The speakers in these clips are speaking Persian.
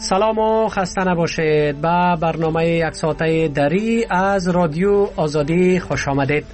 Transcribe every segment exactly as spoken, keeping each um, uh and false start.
سلام و خسته نباشید. به برنامه یک ساعته دری از رادیو آزادی خوش آمدید.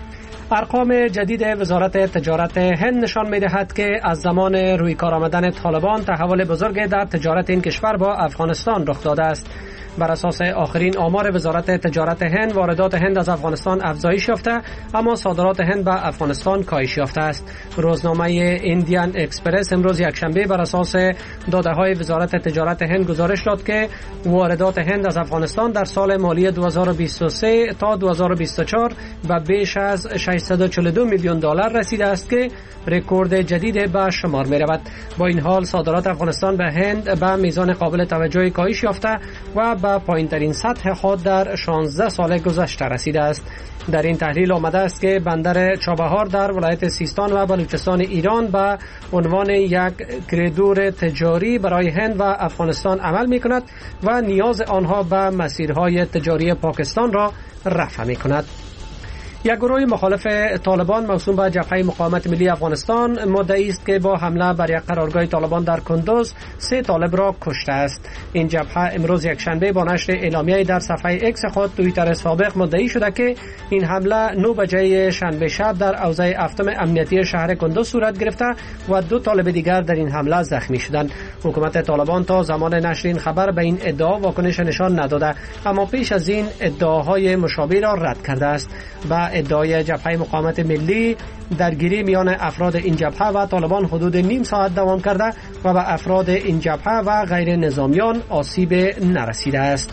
ارقام جدید وزارت تجارت هند نشان می‌دهد که از زمان روی کار آمدن طالبان تحول بزرگ در تجارت این کشور با افغانستان رخ داده است. بر اساس آخرین آمار وزارت تجارت هند، واردات هند از افغانستان افزایش یافته اما صادرات هند به افغانستان کاهش یافته است. روزنامه ایندیان اکسپرس امروز یکشنبه بر اساس داده‌های وزارت تجارت هند گزارش داد که واردات هند از افغانستان در سال مالی دو هزار و بیست و سه تا دو هزار و بیست و چهار به بیش از ششصد و چهل و دو میلیون دلار رسیده است که رکورد جدید به شمار می رود. با این حال صادرات افغانستان به هند به میزان قابل توجهی کاهش یافته و به پایین‌ترین سطح خود در شانزده سال گذشته رسیده است. در این تحلیل آمده است که بندر چابهار در ولایت سیستان و بلوچستان ایران به عنوان یک کریدور تجاری برای هند و افغانستان عمل می کند و نیاز آنها به مسیرهای تجاری پاکستان را رفع می کند. یک گروه مخالف طالبان موسوم به جبهه مقاومت ملی افغانستان مدعی است که با حمله بر یک قرارگاه طالبان در کندوز سه طالب را کشته است. این جبهه امروز یکشنبه با نشر اعلامیه‌ای در صفحه اکس خود توییتر سابق مدعی شده که این حمله نه بجه شنبه شب در اوضاع هفتم امنیتی شهر کندوز صورت گرفته و دو طالب دیگر در این حمله زخمی شدند. حکومت طالبان تا زمان نشر این خبر به این ادعا واکنش نشان نداده اما پیش از این ادعاهای مشابه را رد کرده است. با ادعای جبهه مقاومت ملی درگیری میان افراد این جبهه و طالبان حدود نیم ساعت دوام کرده و به افراد این جبهه و غیر نظامیان آسیب نرسیده است.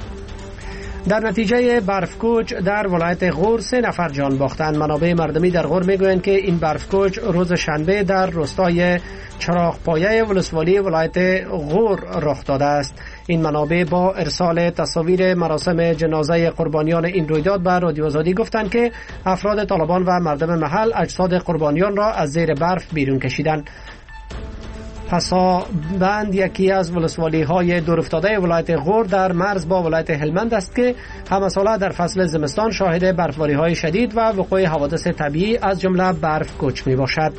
در نتیجه برفکوچ در ولایت غور سه نفر جان باختند. منابع مردمی در غور میگویند که این برفکوچ روز شنبه در روستای چراغپایه ولسوالی ولایت غور رخ داده است. این منابع با ارسال تصاویر مراسم جنازه قربانیان این رویداد به رادیو آزادی گفتند که افراد طالبان و مردم محل اجساد قربانیان را از زیر برف بیرون کشیدند. پسابند یکی از ولسوالی های دورافتاده ولایت غور در مرز با ولایت هلمند است که همساله در فصل زمستان شاهد برفباری های شدید و وقوع حوادث طبیعی از جمله برف کوچ می باشد.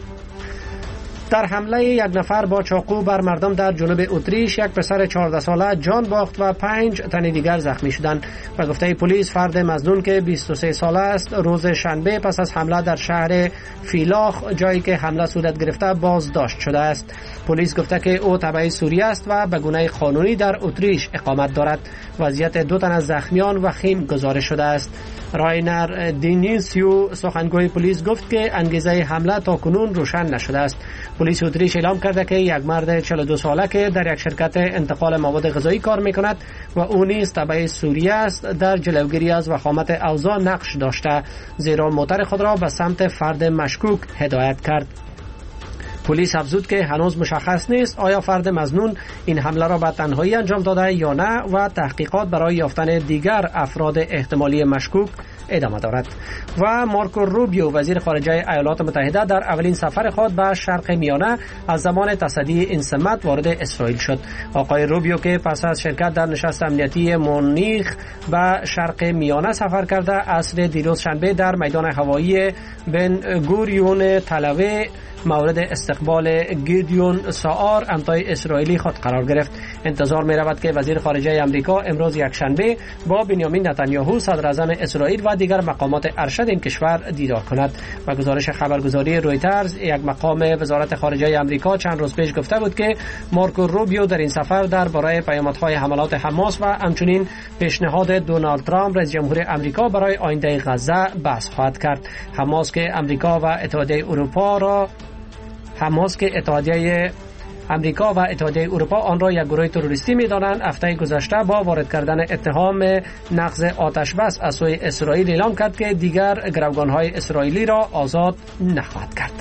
در حمله یک نفر با چاقو بر مردم در جنوب اتریش یک پسر چهارده ساله جان باخت و پنج تن دیگر زخمی شدند. به گفته پلیس فرد مظنون که بیست و سه ساله است روز شنبه پس از حمله در شهر فیلاخ جایی که حمله صورت گرفته بازداشت شده است. پلیس گفته که او تبع سوریه است و به گونه قانونی در اتریش اقامت دارد. وضعیت دو تن از زخمیان وخیم گزارش شده است. راینر دینیسیو سخنگوی پلیس گفت که انگیزه حمله تاکنون روشن نشده است. پلیس اتریش اعلام کرده که یک مرد چهل و دو ساله که در یک شرکت انتقال مواد غذایی کار میکند و او نیز تبع سوریه است در جلوگیری از وخامت اوضاع نقش داشته، زیرا موتر خود را به سمت فرد مشکوک هدایت کرد. پلیس افزود که هنوز مشخص نیست آیا فرد مظنون این حمله را به تنهایی انجام داده یا نه و تحقیقات برای یافتن دیگر افراد احتمالی مشکوک ادامه دارد. و مارکو روبیو وزیر خارجه ایالات متحده در اولین سفر خود به شرق میانه از زمان تصدی این سمت وارد اسرائیل شد. آقای روبیو که پس از شرکت در نشست امنیتی مونیخ به شرق میانه سفر کرده عصر دیروز شنبه در میدان هوایی بن گوریون تل مورد استقبال گیدیون ساار امضای اسرائیلی خود قرار گرفت. انتظار می رود که وزیر خارجه امریکا امروز یک شنبه با بنیامین نتانیاهو صدر اعظم اسرائیل و دیگر مقامات ارشد این کشور دیدار کند. و گزارش خبرگزاری رویترز یک مقام وزارت خارجه امریکا چند روز پیش گفته بود که مارکو روبیو در این سفر درباره پیامدهای حملات حماس و همچنین پیشنهاد دونالد ترامپ رئیس جمهور امریکا برای آینده غزه بحث خواهد کرد. حماس که امریکا و اتحادیه اروپا را حماس که اتحادیه امریکا و اتحادیه اروپا آن را یک گروه تروریستی می‌دانند، هفته گذشته با وارد کردن اتهام نقض آتش بس از سوی اسرائیل اعلام کرد که دیگر گروگان‌های اسرائیلی را آزاد نخواهد کرد.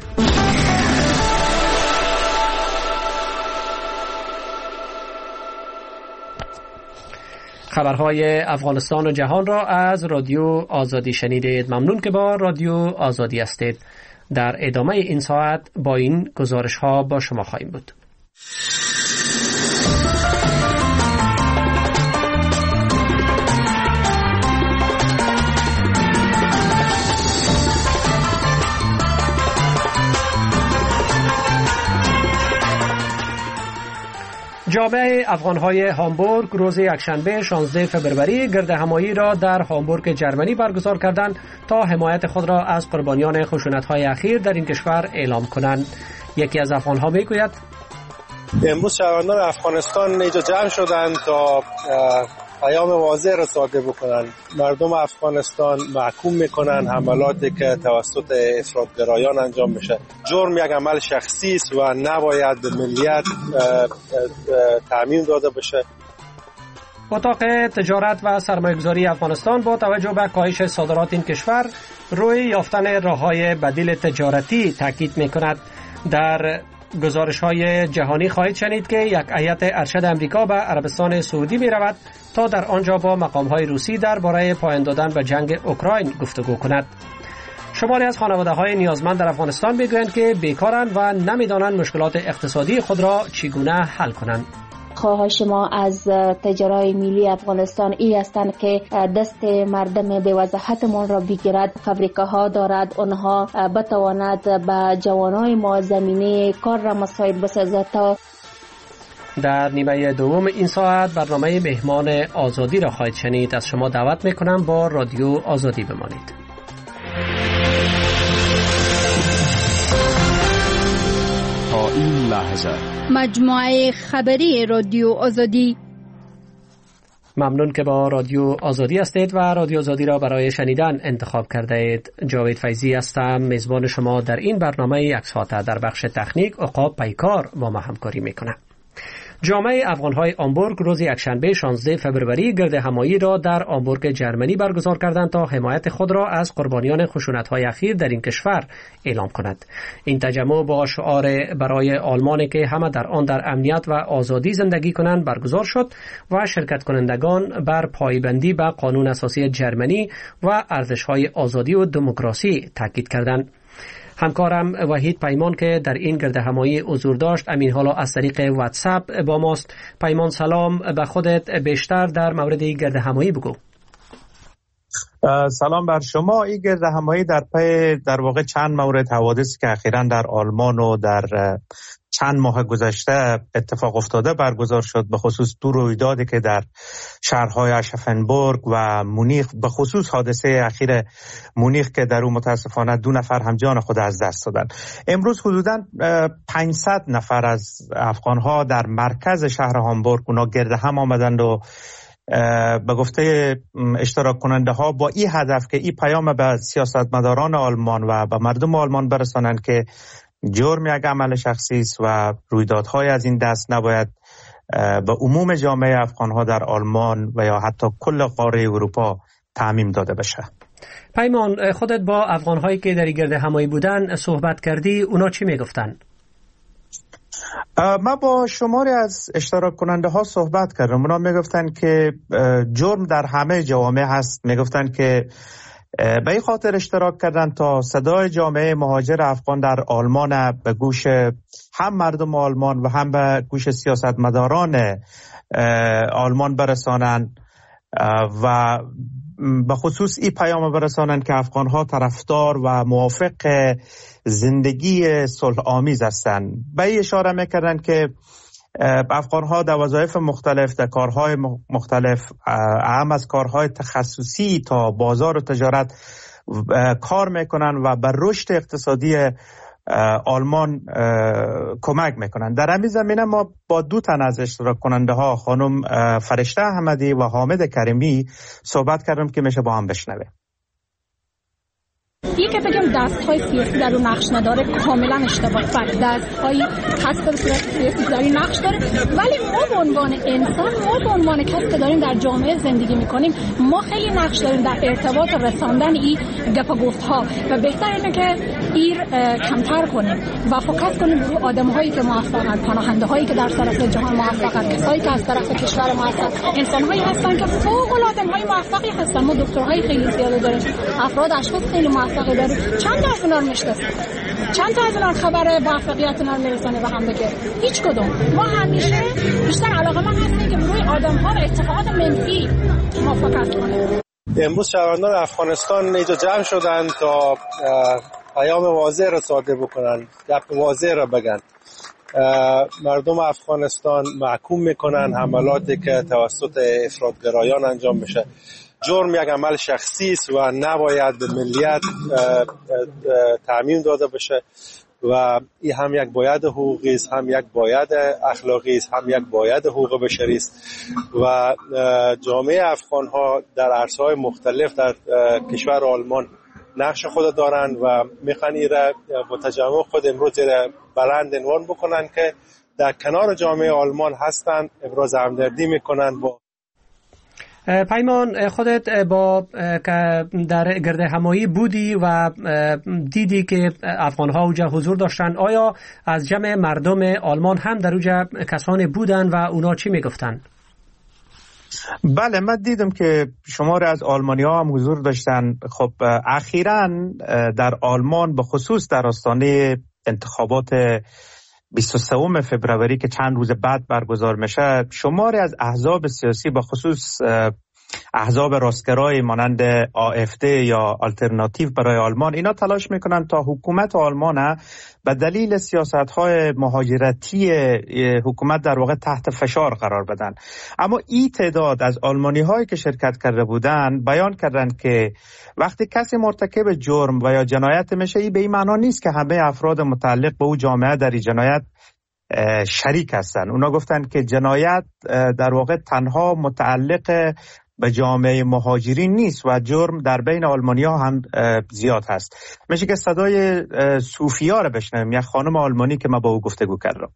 خبرهای افغانستان و جهان را از رادیو آزادی شنیدید. ممنون که با رادیو آزادی هستید. در ادامه این ساعت با این گزارش ها با شما خواهیم بود. جامعه افغانهای هامبورگ روز یکشنبه شانزده فوریه گرد همایی را در هامبورگ جرمنی برگزار کردند تا حمایت خود را از قربانیان خشونت‌های اخیر در این کشور اعلام کنند. یکی از افغان‌ها میگوید امروز شهروندان افغانستان اینجا جمع شدند تا پیام واضح را صادر بکنند. مردم افغانستان محکوم میکنن حملاتی که توسط افراطگرایان انجام میشه. جرم یک عمل شخصی است و نباید به ملیت تعمیم داده بشه. اتاق تجارت و سرمایه‌گذاری افغانستان با توجه به کاهش صادرات این کشور روی یافتن راه‌های بدیل تجارتی تاکید میکند. در گزارش‌های جهانی خواهید شنید که یک هیئت ارشد امریکا به عربستان سعودی می‌رود تا در آنجا با مقام‌های روسی درباره پایان دادن به جنگ اوکراین گفتگو کند. شماری از خانواده‌های نیازمند در افغانستان می‌گویند که بیکارند و نمی‌دانند مشکلات اقتصادی خود را چگونه حل کنند. خواهش ما از تجارای ملی افغانستان ای هستند که دست مردم بی‌وضاحتمان را بگیرد. فابریکاها دارد، آنها بتواند به جوانای ما زمینه کار را مساعد بسازد. تا در نیمه دوم این ساعت برنامه مهمان آزادی را خواهید شنید. از شما دعوت میکنم با رادیو آزادی بمانید. تا این لحظه مجموعه خبری رادیو آزادی. ممنون که با رادیو آزادی هستید و رادیو آزادی را برای شنیدن انتخاب کرده اید. جاوید فیضی هستم، میزبان شما در این برنامه یک ساعته. در بخش تکنیک عقاب پیکار با ما همکاری میکنه. جامعه افغانهای هامبورگ روز یکشنبه شانزده فوریه گرد همایی را در هامبورگ جرمنی برگزار کردند تا حمایت خود را از قربانیان خشونت‌های اخیر در این کشور اعلام کند. این تجمع با شعار برای آلمانی که همه در آن در امنیت و آزادی زندگی کنند برگزار شد و شرکت کنندگان بر پایبندی به قانون اساسی جرمنی و ارزش‌های آزادی و دموکراسی تاکید کردند. همکارم وحید پیمان که در این گرد همایی حضور داشت امین حالا از طریق واتساپ با ماست. پیمان سلام، به خودت بیشتر در مورد این گرد همایی بگو. سلام بر شما. این گرد همایی در پی در واقع چند مورد حوادثی که اخیراً در آلمان و در چند ماه گذشته اتفاق افتاده برگزار شد، به خصوص دو رویدادی که در شهرهای اشافنبورگ و مونیخ، به خصوص حادثه اخیر مونیخ که در اون متاسفانه دو نفر هم جان خود از دست دادن. امروز حدوداً پانصد نفر از افغانها در مرکز شهر هامبورگ اونا گرد هم آمدند و به گفته اشتراک کننده ها با این هدف که این پیام به سیاستمداران آلمان و به مردم آلمان برسانند که جرم یک عمل شخصی است و رویدادهای از این دست نباید به عموم جامعه افغانها در آلمان و یا حتی کل قاره اروپا تعمیم داده بشه. پیمان، خودت با افغانهایی که در گرد همایی بودن صحبت کردی، اونا چی میگفتن؟ من با شماری از اشتراک کننده ها صحبت کردم. اونا میگفتن که جرم در همه جوامع هست. میگفتن که به این خاطر اشتراک کردن تا صدای جامعه مهاجر افغان در آلمان به گوش هم مردم آلمان و هم به گوش سیاستمداران آلمان برسانن و به خصوص این پیام برسانن که افغانها طرفدار و موافق زندگی صلح آمیز هستند. به این اشاره میکردن که افغانها در وظایف مختلف، در کارهای مختلف، اهم از کارهای تخصصی تا بازار و تجارت کار میکنن و بر رشد اقتصادی آلمان کمک میکنن. در همین زمینه ما با دو تن از اشتراک کننده ها، خانم فرشته احمدی و حامد کریمی، صحبت کردم که میشه با هم بشنویم. یکی بگم دست‌های سیاسی در اون نقش نداره، کاملا اشتباه. فقط دست‌های هست به صورت سیاسی در این نقش داره، ولی ما به عنوان انسان، ما به عنوان کسی که داریم در جامعه زندگی می‌کنیم، ما خیلی نقش داریم در ارتباط و رساندن این گپ و گفت‌ها و بهتر اینه که این کمتر کنیم و فوکس کنیم روی آدم‌هایی که موفقن، پناهنده‌هایی که در سراسر جهان موفقن، کسایی که از طرف کشور ما هستن، انسان‌هایی هستن که فوق‌العاده آدم‌های موفقی هستن. ما دکترهای خیلی زیاد داریم، افراد اشخاص خیلی موفق داریم. چند تا از اینا رو میشناسیم؟ چند تا از اینا خبر موفقیت اینا رو میرسونه به هم بگه؟ هیچ کدوم. ما همیشه بیشتر علاقه‌مند هستیم که روی آدم‌ها و اتفاقات منفی ما فوکس کنیم. امروز شهروندان افغانستان اینجا جمع شدند تا پیام واضح را صادر بکنن، گپ واضح را بگن. مردم افغانستان محکوم میکنن، حملاتی که توسط افراطگرایان انجام میشه. جرم یک عمل شخصی است و نباید به ملیت تعمیم داده بشه و این هم یک باید حقوقی است، هم یک باید اخلاقی است، هم یک باید حقوق بشری است و جامعه افغان ها در عرصه‌های مختلف در کشور آلمان نقش خود دارند و میخوان ایره با تجمع خود امروز ایره بلند عنوان بکنن که در کنار جامعه آلمان هستند، ابراز همدردی میکنن با پیمان. خودت با در گرد همایی بودی و دیدی که افغان‌ها اونجا حضور داشتن. آیا از جمع مردم آلمان هم در اونجا کسانی بودن و اونا چی میگفتن؟ بله، من دیدم که شمار از آلمانی‌ها هم حضور داشتن. خب اخیراً در آلمان به خصوص در آستانه انتخابات بیست و سوم فوریه که چند روز بعد برگزار میشه، شماری از احزاب سیاسی به خصوص احزاب راستگرای مانند آ اف دی یا آلترناتیو برای آلمان، اینا تلاش میکنن تا حکومت آلمان به دلیل سیاست‌های مهاجرتی حکومت در واقع تحت فشار قرار بدن. اما این تعداد از آلمانی‌هایی که شرکت کرده بودن بیان کردن که وقتی کسی مرتکب جرم و یا جنایت میشه، این به این معنا نیست که همه افراد متعلق به او جامعه در این جنایت شریک هستن. اونا گفتن که جنایت در واقع تنها متعلق به جامعه مهاجرین نیست و جرم در بین آلمانی‌ها هم زیاد هست. میشه که صدای صوفیا رو بشنویم، یک خانم آلمانی که ما با او گفتگو کردم.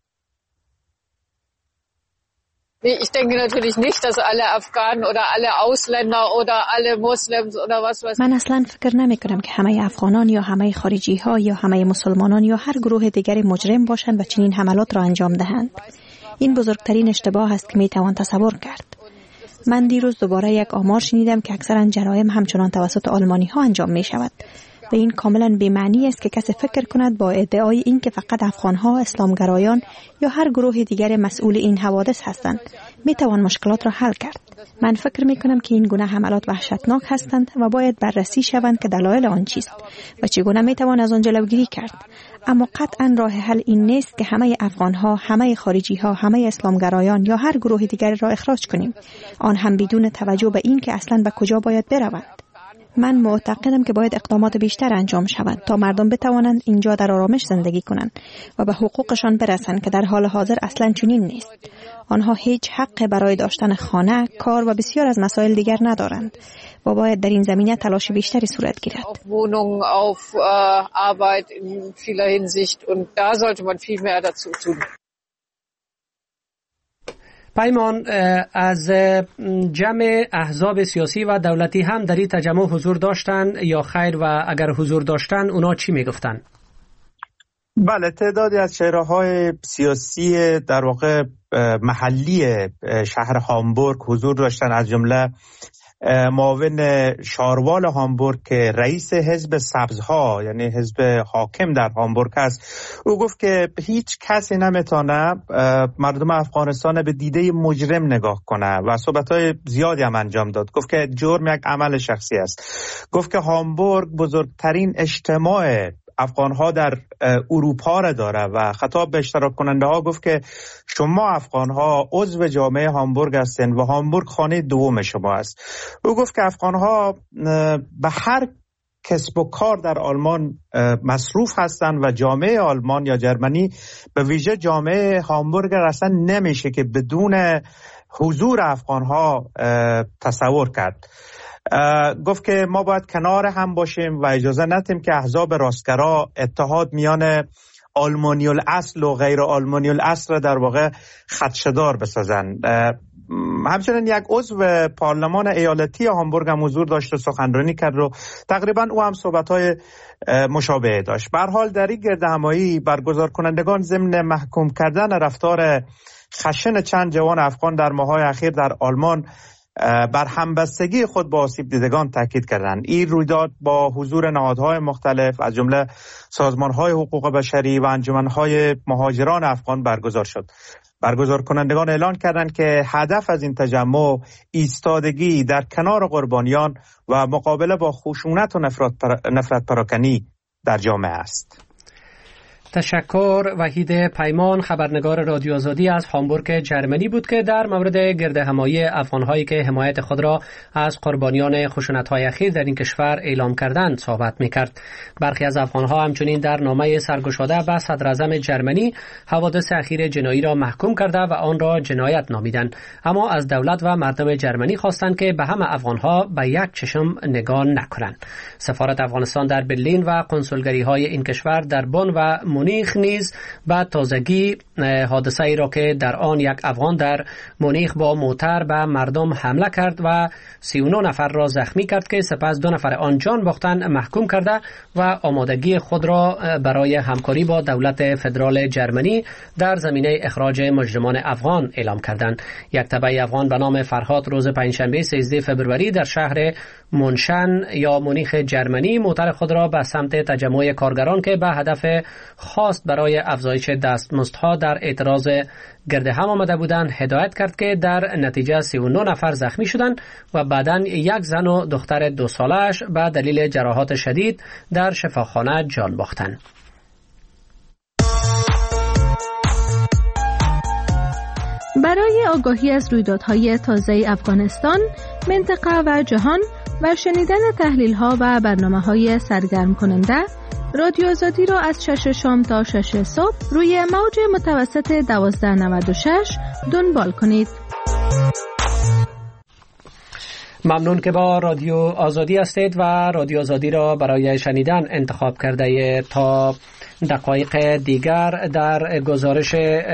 Ich denke natürlich nicht, dass alle Afghanen oder alle Ausländer oder alle Muslims oder was weiß. من اصلا فکر نمی کنم که همه افغانان یا همه خارجی ها یا همه مسلمانان یا هر گروه دیگری مجرم باشند و چنین حملات را انجام دهند. این بزرگترین اشتباه است که می توان تصور کرد. من دیروز دوباره یک آمار شنیدم که اکثرا جرایم همچنان توسط آلمانی ها انجام می شود. و این کاملا بی‌معنی است که کسی فکر کند با ادعای این که فقط افغان‌ها، اسلامگرایان یا هر گروه دیگر مسئول این حوادث هستند می توان مشکلات را حل کرد. من فکر می کنم که این گونه حملات وحشتناک هستند و باید بررسی شوند که دلایل آن چیست و چگونه می توان از آن جلوگیری کرد. اما قطعا راه حل این نیست که همه افغان‌ها، همه خارجی‌ها، همه اسلامگرایان یا هر گروه دیگر را اخراج کنیم، آن هم بدون توجه به این که اصلا به کجا باید بروند. من معتقدم که باید اقدامات بیشتر انجام شود تا مردم بتوانند اینجا در آرامش زندگی کنند و به حقوقشان برسند که در حال حاضر اصلا چنین نیست. آنها هیچ حق برای داشتن خانه، کار و بسیار از مسائل دیگر ندارند و باید در این زمینه تلاش بیشتری صورت گیرد. Wohnungen auf Arbeit in vieler Hinsicht und da sollte man viel mehr dazu tun. پیمان، از جمع احزاب سیاسی و دولتی هم در این تجمع حضور داشتن یا خیر و اگر حضور داشتن اونا چی میگفتن؟ بله، تعدادی از چهره‌های سیاسی در واقع محلی شهر هامبورگ حضور داشتن، از جمله معاون شاروال هامبورگ که رئیس حزب سبزها یعنی حزب حاکم در هامبورگ است. او گفت که هیچ کسی نمیتونه مردم افغانستان به دیده مجرم نگاه کنه و صحبت‌های زیادی هم انجام داد. گفت که جرم یک عمل شخصی است. گفت که هامبورگ بزرگترین اجتماع افغان‌ها در اروپا را داره و خطاب به اشتراک کننده ها گفت که شما افغان‌ها عضو جامعه هامبورگ هستند و هامبورگ خانه دوم شما است. او گفت که افغان‌ها به هر کسب و کار در آلمان مصروف هستند و جامعه آلمان یا جرمنی به ویژه جامعه هامبورگ اصلا نمیشه که بدون حضور افغان‌ها تصور کرد. گفت که ما باید کنار هم باشیم و اجازه ندیم که احزاب راستگرا اتحاد میان آلمانی الاصل و غیر آلمانی الاصل را در واقع خدشه‌دار بسازن. همچنین یک عضو پارلمان ایالتی هامبورگ هم حضور داشت و سخنرانی کرد و تقریبا او هم صحبت‌های مشابه داشت. به هر حال در این گردهمایی برگزار کنندگان ضمن محکوم کردن رفتار خشن چند جوان افغان در ماه‌های اخیر در آلمان بر همبستگی خود با آسیب دیدگان تاکید کردند. این رویداد با حضور نهادهای مختلف از جمله سازمان‌های حقوق بشری و انجمن‌های مهاجران افغان برگزار شد. برگزار کنندگان اعلان کردند که هدف از این تجمع ایستادگی در کنار قربانیان و مقابله با خشونت و نفرت, پر... نفرت پراکنی در جامعه است. تشکر. وحید پیمان، خبرنگار رادیو آزادی از هامبورگ جرمنی بود که در مورد گردهمایی افغان‌هایی که حمایت خود را از قربانیان خشونت‌های اخیر در این کشور اعلام کردند صحبت می‌کرد. برخی از افغان‌ها همچنین در نامه سرگشاده به صدراعظم جرمنی حوادث اخیر جنایی را محکوم کرده و آن را جنایت نامیدند، اما از دولت و مردم جرمنی خواستند که به همه افغان‌ها به یک چشم نگاه نکنند. سفارت افغانستان در برلین و کنسولگری‌های این کشور در بن و مونیخ نیز بعد تازگی حادثه ای را که در آن یک افغان در مونیخ با موتر به مردم حمله کرد و سی و نه نفر را زخمی کرد که سپس دو نفر آن جان باختند محکوم کرده و آمادگی خود را برای همکاری با دولت فدرال جرمنی در زمینه اخراج مجرمان افغان اعلام کردند. یک تبع افغان به نام فرهاد روز پنجشنبه سیزده فوریه در شهر مونشن یا مونیخ جرمنی موتر خود را به سمت تجمع کارگران که به هدف خواست برای افزایش دستمزدها در اعتراض گردهم آمده بودند هدایت کرد که در نتیجه سی و نه نفر زخمی شدند و بعداً یک زن و دختر دو سالش به دلیل جراحات شدید در شفاخانه جان باختند. برای آگاهی از رویدادهای تازه افغانستان، منطقه و جهان و شنیدن تحلیل‌ها و برنامه‌های سرگرم کننده، رادیو آزادی را از شش شام تا شش صبح روی موج متوسط دوازده نود و شش دنبال کنید. ممنون که با رادیو آزادی هستید و رادیو آزادی را برای شنیدن انتخاب کرده. تا دقایق دیگر در گزارش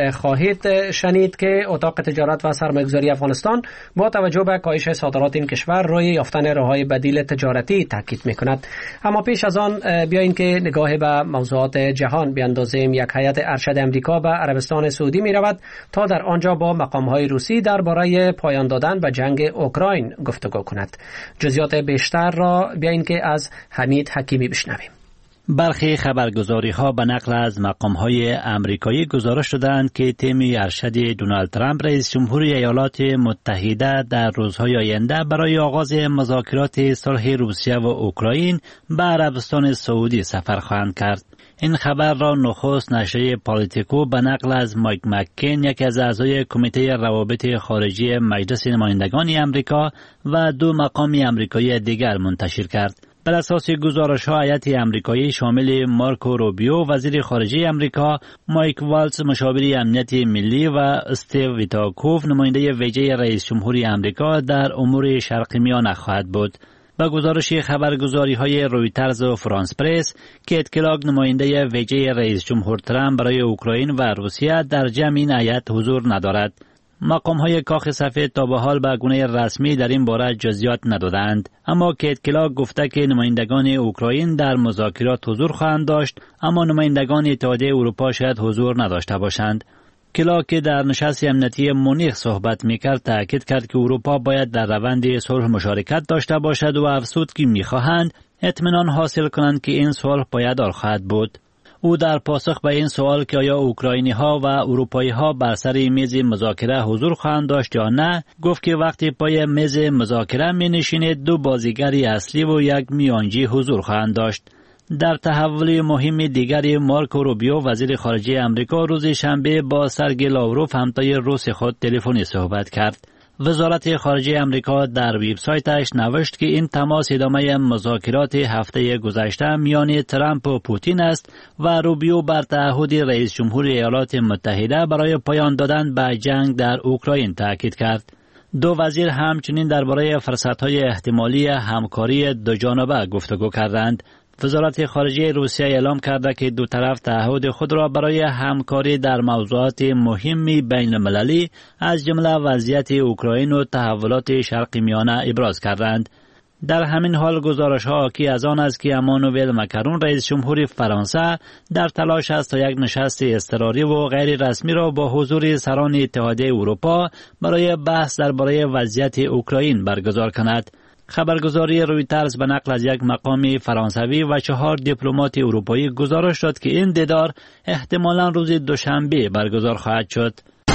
خواهید شنید که اتاق تجارت و سرمایه‌گذاری افغانستان با توجه به کاهش صادرات این کشور روی یافتن راه‌های بدیل تجارتی تاکید می‌کند. اما پیش از آن بیاییم که نگاه به موضوعات جهان بیاندازیم. یک هیئت ارشد امریکا به عربستان سعودی می‌رود تا در آنجا با مقام‌های روسی درباره پایان دادن به جنگ اوکراین گفتگو کند. جزئیات بیشتر را بیاییم که از حمید حکیمی بشنویم. برخی خبرگزاری‌ها به نقل از مقام‌های آمریکایی گزارش دادند که تیم ارشد دونالد ترامپ رئیس جمهور ایالات متحده در روزهای آینده برای آغاز مذاکرات صلح روسیه و اوکراین به عربستان سعودی سفر خواهند کرد. این خبر را نخست نشریه پالیتیکو به نقل از مایک مککین، یکی از اعضای کمیته روابط خارجی مجلس نمایندگان آمریکا و دو مقام آمریکایی دیگر منتشر کرد. بر اساس گزارش‌ها هیئت آمریکایی شامل مارکو روبیو وزیر خارجه آمریکا، مایک والتز مشاور امنیت ملی و استیو ویتاکوف نماینده ویژه رئیس جمهور آمریکا در امور شرق میانه خواهد بود. با گزارش خبرگزاری‌های رویترز و فرانس پرس، کیت کلاگ نماینده ویژه رئیس جمهور ترامپ برای اوکراین و روسیه در جمع این هیئت حضور ندارد. مقام‌های کاخ سفید تا به حال به گونه رسمی در این باره جزئیات ندادند، اما کیت کلاگ گفته که نمایندگان اوکراین در مذاکرات حضور خواهند داشت، اما نمایندگان اتحادیه اروپا شاید حضور نداشته باشند. کلاگ که در نشست امنیتی مونیخ صحبت می‌کرد تاکید کرد که اروپا باید در روند صلح مشارکت داشته باشد و افزود که می‌خواهند اطمینان حاصل کنند که این صلح پایدار خواهد بود. او در پاسخ به این سوال که آیا اوکراینی‌ها و اروپایی‌ها بر سر میز مذاکره حضور خواهند داشت یا نه، گفت که وقتی پای میز مذاکره می‌نشینید دو بازیگر اصلی و یک میانجی حضور خواهند داشت. در تحول مهم دیگری، مارکو روبیو وزیر خارجه آمریکا روز شنبه با سرگئی لاوروف همتای روس خود تلفنی صحبت کرد. وزارت خارجه آمریکا در وبسایتش نوشت که این تماس ادامه مذاکرات هفته گذشته میان ترامپ و پوتین است و روبیو بر تعهد رئیس جمهور ایالات متحده برای پایان دادن به جنگ در اوکراین تاکید کرد. دو وزیر همچنین درباره فرصت‌های احتمالی همکاری دوجانبه گفتگو کردند. وزارت خارجه روسیه اعلام کرده که دو طرف تعهد خود را برای همکاری در موضوعات مهمی بین المللی از جمله وضعیت اوکراین و تحولات شرق میانه ابراز کردند. در همین حال گزارش‌ها حاکی از آن است که امانوئل مکرون رئیس جمهور فرانسه در تلاش است تا یک نشست اضطراری و غیر رسمی را با حضور سران اتحادیه اروپا برای بحث درباره وضعیت اوکراین برگزار کند. خبرگزاری رویترز به نقل از یک مقام فرانسوی و چهار دیپلمات اروپایی گزارش داد که این دیدار احتمالاً روز دوشنبه برگزار خواهد شد.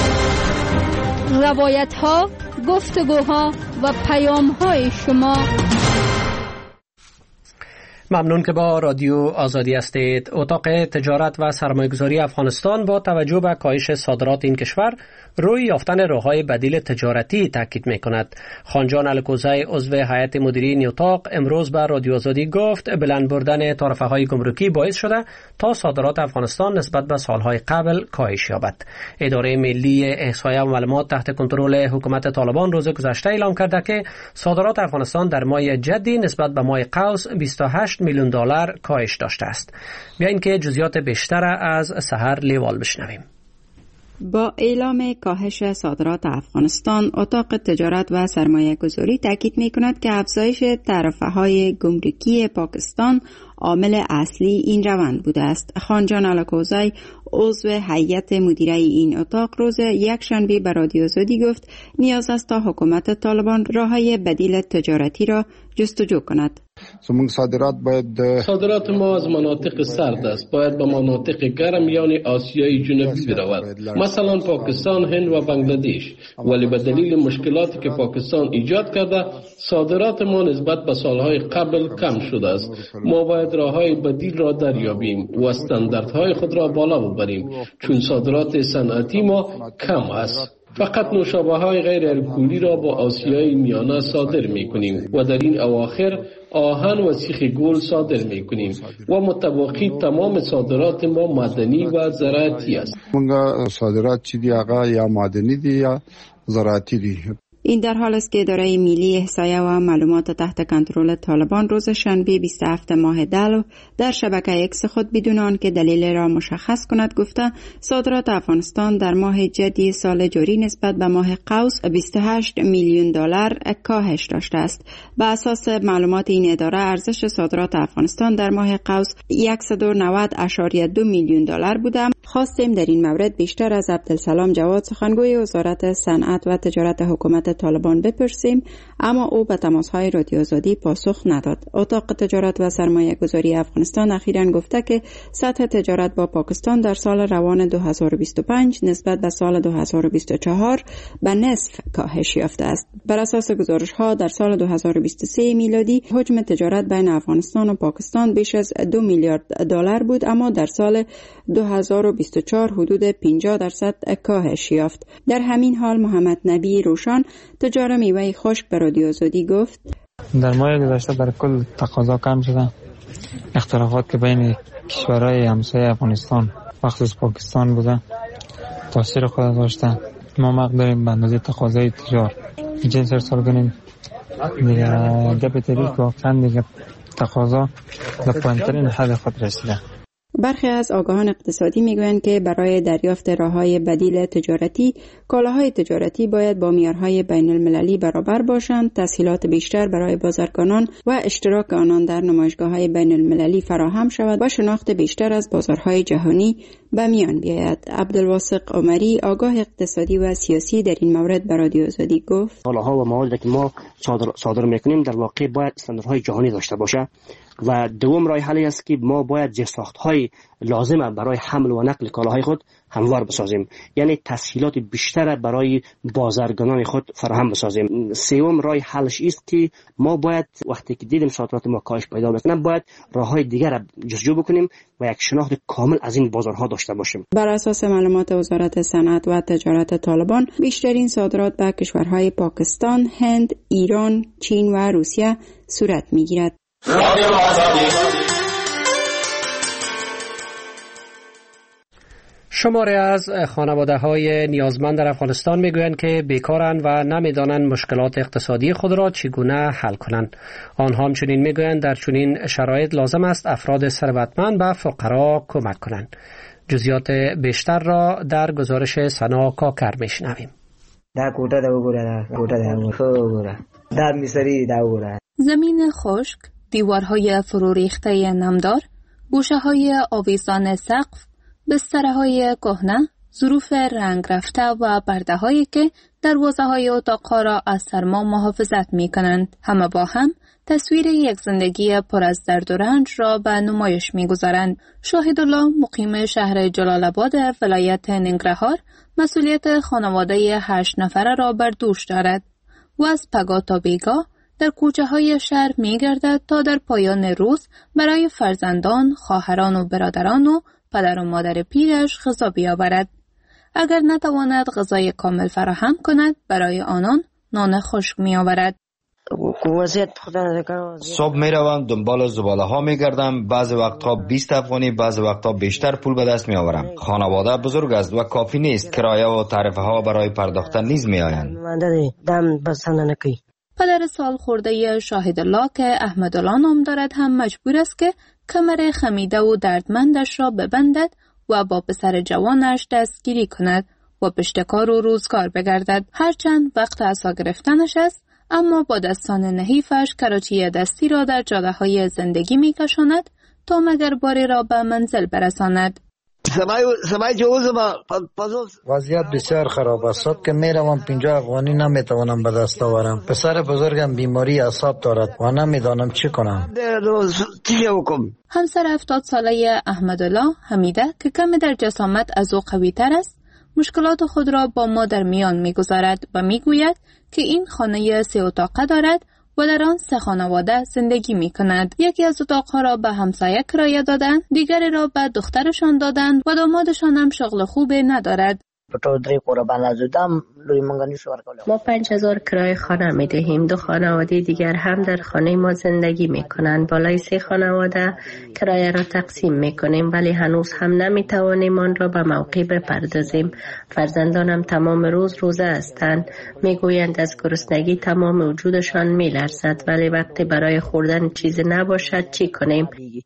روایت‌ها، گفتگوها و پیام‌های شما. ممنون که با رادیو آزادی هستید. اتاق تجارت و سرمایه‌گذاری افغانستان با توجه به کاهش صادرات این کشور روی یافتن راه‌های بدیل تجارتی تاکید می‌کند. خانجان الکوزی عضو هیئت مدیره این اتاق امروز به رادیو آزادی گفت بلند بردن تعرفه‌های گمرکی باعث شده تا صادرات افغانستان نسبت به سال‌های قبل کاهش یابد. اداره ملی احصایه و معلومات تحت کنترل حکومت طالبان روز گذشته اعلام کرده که صادرات افغانستان در ماه جدی نسبت به ماه قوس بیست و هشت میلیون دلار کاهش داشته است. بیاین که جزئیات بیشتر از سحر لیوال بشنویم. با اعلام کاهش صادرات افغانستان، اتاق تجارت و سرمایه گذاری تاکید می کند که افزایش تعرفه‌های گمرکی پاکستان عامل اصلی این روند بوده است. خانجان الکوزی عضو هیئت مدیره این اتاق روز یک شنبه به رادیو آزادی گفت نیاز است تا حکومت طالبان راه‌های بدیل تجارتی را جستجو کند. صادرات باید صادرات ما از مناطق سرد است، باید به مناطق گرم یعنی آسیای جنوبی برود، مثلا پاکستان، هند و بنگلادش. ولی به دلیل مشکلاتی که پاکستان ایجاد کرده صادرات ما نسبت به سالهای قبل کم شده است. ما باید راههای بدیل را دریابیم و استانداردهای خود را بالا ببریم، چون صادرات صنعتی ما کم است. فقط نوشابه های غیر الکلی را با آسیای میانه صادر می کنیم و در این اواخر آهن و سیخ گل صادر می کنیم و متوقی تمام صادرات ما معدنی و زراعتی است. منگا صادرات چی دی آقا یا معدنی دی یا زراعتی دی؟ این در حال است که اداره ملی احصایه و معلومات تحت کنترل طالبان روز شنبه بیست و هفتم ماه دلو در شبکه ایکس خود بدون آنکه دلیل را مشخص کند گفته صادرات افغانستان در ماه جدی سال جاری نسبت به ماه قوس بیست و هشت میلیون دلار کاهش داشته است. به اساس معلومات این اداره ارزش صادرات افغانستان در ماه قوس صد و نود ممیز دو میلیون دلار بوده. خواستیم در این مورد بیشتر از عبدالسلام جواد سخنگوی وزارت صنعت و تجارت حکومت طالبان بپرسیم، اما او به تماس‌های رادیو آزادی پاسخ نداد. اتاق تجارت و سرمایه گذاری افغانستان اخیراً گفته که سطح تجارت با پاکستان در سال روان دو هزار و بیست و پنج نسبت به سال دو هزار و بیست و چهار به نصف کاهش یافته است. بر اساس گزارش‌ها در سال دو هزار و بیست و سه میلادی حجم تجارت بین افغانستان و پاکستان بیش از دو میلیارد دلار بود، اما در سال دو هزار و بیست و چهار حدود پنجاه درصد کاهش یافت. در همین حال محمد نبی روشان تجار میوه خشک به رادیو آزادی گفت در ماه گذشته در کل تقاضا کم شده. اختلافات که بین کشورهای همسایه افغانستان مخصوص پاکستان بوده تاثیر خود داشته. ما مقدار داریم به اندازه تقاضای تجار جنس ارسال کنیم دیگه گپ تریک واقعا دیگه تقاضا در پایین‌ترین حد خود رسیده. برخی از آگاهان اقتصادی میگویند که برای دریافت راه‌های بدیل تجارتی، کالاهای تجارتی باید با معیارهای بین المللی برابر باشند، تسهیلات بیشتر برای بازرگانان و اشتراک آنان در نمایشگاه‌های بین المللی فراهم شود و شناخت بیشتر از بازارهای جهانی به میان بیاید. عبدالواثق عمری آگاه اقتصادی و سیاسی در این مورد به رادیو آزادی گفت کالاها و مواردی که ما صادر, صادر میکنیم در واقع باید استانداردهای جهانی داشته باشه و دوم راه حلی است که ما باید زیرساخت‌های لازمه برای حمل و نقل کالاهای خود هموار بسازیم، یعنی تسهیلات بیشتر برای بازرگانان خود فراهم بسازیم. سوم راه حلش است که ما باید وقتی که دیدیم صادرات ما کاهش پیدا میکنه باید راههای دیگر را جستجو بکنیم و یک شناخت کامل از این بازارها داشته باشیم. بر اساس معلومات وزارت صنعت و تجارت طالبان بیشترین صادرات به کشورهای پاکستان، هند، ایران، چین و روسیه صورت میگیرد. شماری از خانواده های نیازمند در افغانستان میگویند که بیکارند و نمیدانند مشکلات اقتصادی خود را چگونه حل کنند. آنها همچنین میگویند در چنین شرایط لازم است افراد ثروتمند به فقرا کمک کنند. جزئیات بیشتر را در گزارش سنا کاکر میشنویم. در کوټه دا وګوره دا کوټه دا وګوره دا میسری دا وګوره. زمین خشک، دیوارهای فرو ریخته نمدار، گوشه‌های آویزان سقف، بسترهای کهنه، ظروف رنگ رفته و پرده‌هایی که دروازه‌های اتاق‌ها را از سرما محافظت می‌کنند، همه با هم تصویر یک زندگی پر از درد و رنج را به نمایش می‌گذارند. شاهدالله مقیم شهر جلال آباد ولایت ننگرهار مسئولیت خانواده هشت نفره را بر دوش دارد و از پگاه تا بیگاه در کوچه های شهر می گردد تا در پایان روز برای فرزندان، خواهران و برادران و پدر و مادر پیرش غذا بیاورد. اگر نتواند غذای کامل فراهم کند، برای آنان نان خشک می آورد. صبح می روم دنبال زباله ها می گردم. بعض وقتها بیست افغانی، بعض وقتها بیشتر پول به دست می آورم. خانواده بزرگ است و کافی نیست. کرایه و تعرفه ها برای پرداختن نیز می آیند. پدر سال خورده شاهد الله که احمد الله نام دارد هم مجبور است که کمر خمیده و دردمندش را ببندد و با پسر جوانش دستگیری کند و پشتکار و روزگار بگردد. هرچند وقت عصا گرفتنش است، اما با دستان نحیفش کراچی دستی را در جاده های زندگی می کشاند تا مگر باری را به منزل برساند. وضعیت بسیار خراب است. صبح که می روم پنجاه افغانی نمی توانم به دست آورم. پسر بزرگم بیماری اعصاب دارد و نمی دانم چی کنم. همسر هفتاد ساله احمد الله حمیده که کمی در جسامت از او قوی تر است، مشکلات خود را با ما در میان می گذارد و می گوید که این خانه سه اتاقه دارد و در آن سه خانواده زندگی می کند. یکی از اتاقها را به همسایه کرایه دادند، دیگری را به دخترشان دادند و دامادشان هم شغل خوبی ندارد. ما پنج هزار کرایه خانه می دهیم. دو خانواده دیگر هم در خانه ما زندگی می کنند. بالای سه خانواده کرایه را تقسیم می کنیم، ولی هنوز هم نمی توانیم آن را به موقع بپردازیم. فرزندانم تمام روز روزه هستند. می گویند از گرسنگی تمام وجودشان می لرزد، ولی وقتی برای خوردن چیزی نباشد چی کنیم؟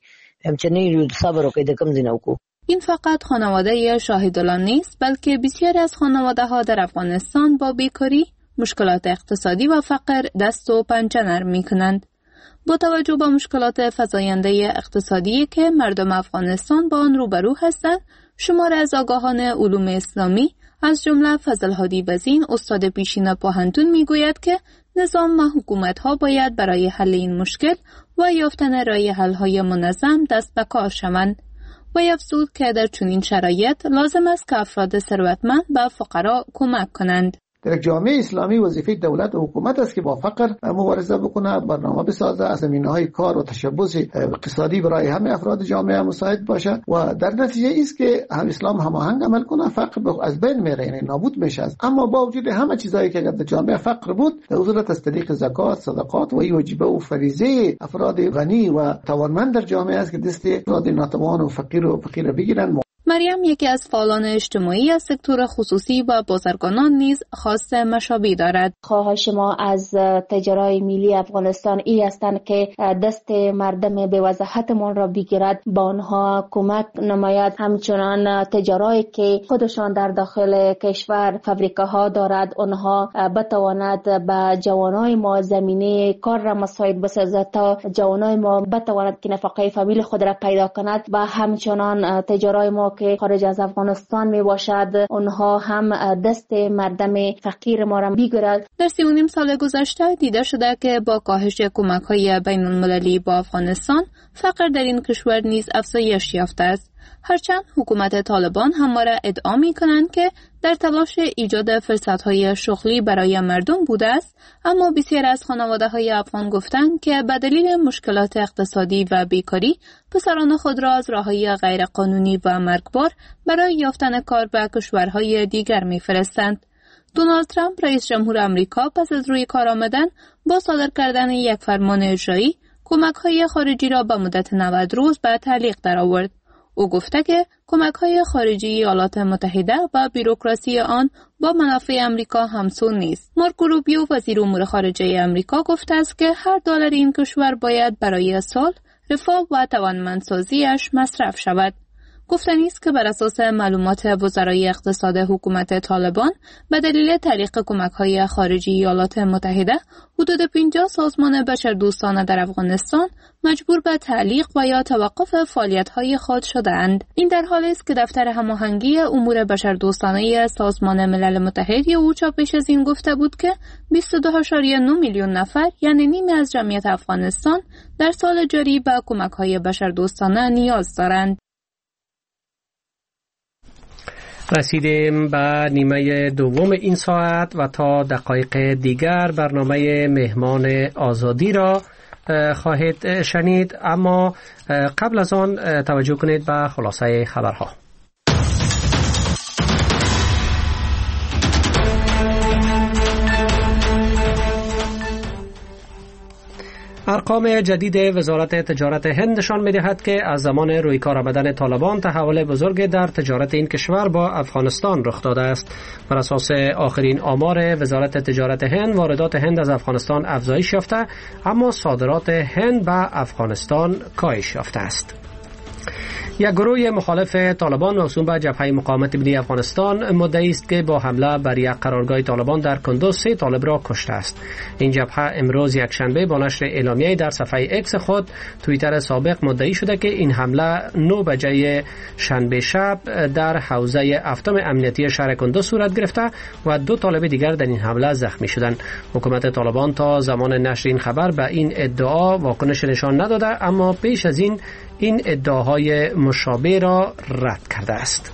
این فقط خانواده شاهدالله نیست، بلکه بسیاری از خانواده ها در افغانستان با بیکاری، مشکلات اقتصادی و فقر دست و پنجه نرم می کنند. با توجه به مشکلات فزاینده اقتصادی که مردم افغانستان با آن روبرو هستند، شمار از آگاهان علوم اسلامی از جمله فضل هادی وزین استاد پیشین پوهنتون می گوید که نظام و حکومت ها باید برای حل این مشکل و یافتن راه حل های منظم دست به کار شوند. و افزود که در چنین شرایط لازم است که افراد ثروتمند به فقرا کمک کنند. در جامعه اسلامی وظیفه دولت و حکومت است که با فقر مبارزه بکنه، برنامه بسازه، از زمینه‌های کار و تشبث اقتصادی برای همه افراد جامعه مساعد باشه و در نتیجه است که هم اسلام هماهنگ عمل کنه، فقر از بین میره، یعنی نابود میشه. اما با وجود همه چیزایی که در جامعه فقر بود، در صورت از طریق زکات، صدقات و واجبه و فریضه افراد غنی و توانمند در جامعه است که دست افراد ناتوان و فقیر و فقیر بگیرن. مریم یکی از فعالان اجتماعی از سکتور خصوصی و بازرگانان نیز خواست مشابه دارد. خواهش ما از تجارای ملی افغانستان ای هستند که دست مردم به وضاحتمان را بگیرد، با آنها کمک نماید. همچنان تجارایی که خودشان در داخل کشور فابریکاها دارد، آنها بتواند به جوانای ما زمینه کار را مساعد بسازد تا جوانای ما بتواند که نفقه فامیل خود را پیدا کند. و همچنان تجارای ما که خارج از افغانستان می باشد، اونها هم دست مردم فقیر ما را بگیرد. در سی و نیم سال گذشته دیده شده که با کاهش کمک‌های بین المللی با افغانستان، فقر در این کشور نیز افزایش یافته است. هرچند حکومت طالبان همواره ادعا می کنند که در تلاش ایجاد فرصت‌های شغلی برای مردم بوده است، اما بسیار از خانواده‌های افغان گفتند که به دلیل مشکلات اقتصادی و بیکاری پسران خود را از راه‌های غیرقانونی و مرگبار برای یافتن کار به کشورهای دیگر می‌فرستند. دونالد ترامپ رئیس جمهور آمریکا پس از روی کار آمدن با صادر کردن یک فرمان اجرایی کمک‌های خارجی را به مدت نود روز به تعلیق درآورد. او گفته که کمک‌های خارجی ایالات متحده و بیروکراسی آن با منافع آمریکا همسو نیست. مارکو روبیو وزیر امور خارجه آمریکا گفته است که هر دلار این کشور باید برای صلح، رفاه و توانمندسازی‌اش مصرف شود. گفتنی است که بر اساس معلومات وزرای اقتصاد حکومت طالبان به دلیل تعلیق کمک‌های خارجی ایالات متحده حدود پنجاه سازمان بشردوستانه در افغانستان مجبور به تعلیق و یا توقف فعالیت‌های خود شده‌اند. این در حالی است که دفتر هماهنگی امور بشردوستانه سازمان ملل متحد او پیش از این گفته بود که بیست و دو ممیز نه میلیون نفر یعنی نیمی از جمعیت افغانستان در سال جاری به کمک‌های بشردوستانه نیاز دارند. رسیدیم به نیمه دوم این ساعت و تا دقایق دیگر برنامه مهمان آزادی را خواهید شنید، اما قبل از آن توجه کنید به خلاصه خبرها. ارقام جدید وزارت تجارت هند نشان می‌دهد که از زمان رویکار آمدن طالبان تحول بزرگ در تجارت این کشور با افغانستان رخ داده است. بر اساس آخرین آمار وزارت تجارت هند، واردات هند از افغانستان افزایش یافته، اما صادرات هند به افغانستان کاهش یافته است. یک گروه مخالف طالبان موسوم به جبهه مقاومت ملی افغانستان مدعی است که با حمله بر یک قرارگاه طالبان در کندوز سه طالب را کشته است. این جبهه امروز یک شنبه با نشر اعلامیه در صفحه اکس خود توییتر سابق مدعی شده که این حمله نه بجه شنبه شب در حوزه هفتم امنیتی شهر کندوز صورت گرفته و دو طالب دیگر در این حمله زخمی شدند. حکومت طالبان تا زمان نشر این خبر به این ادعا واکنش نشان نداده، اما پیش از این این ادعاهای مشابه را رد کرده است.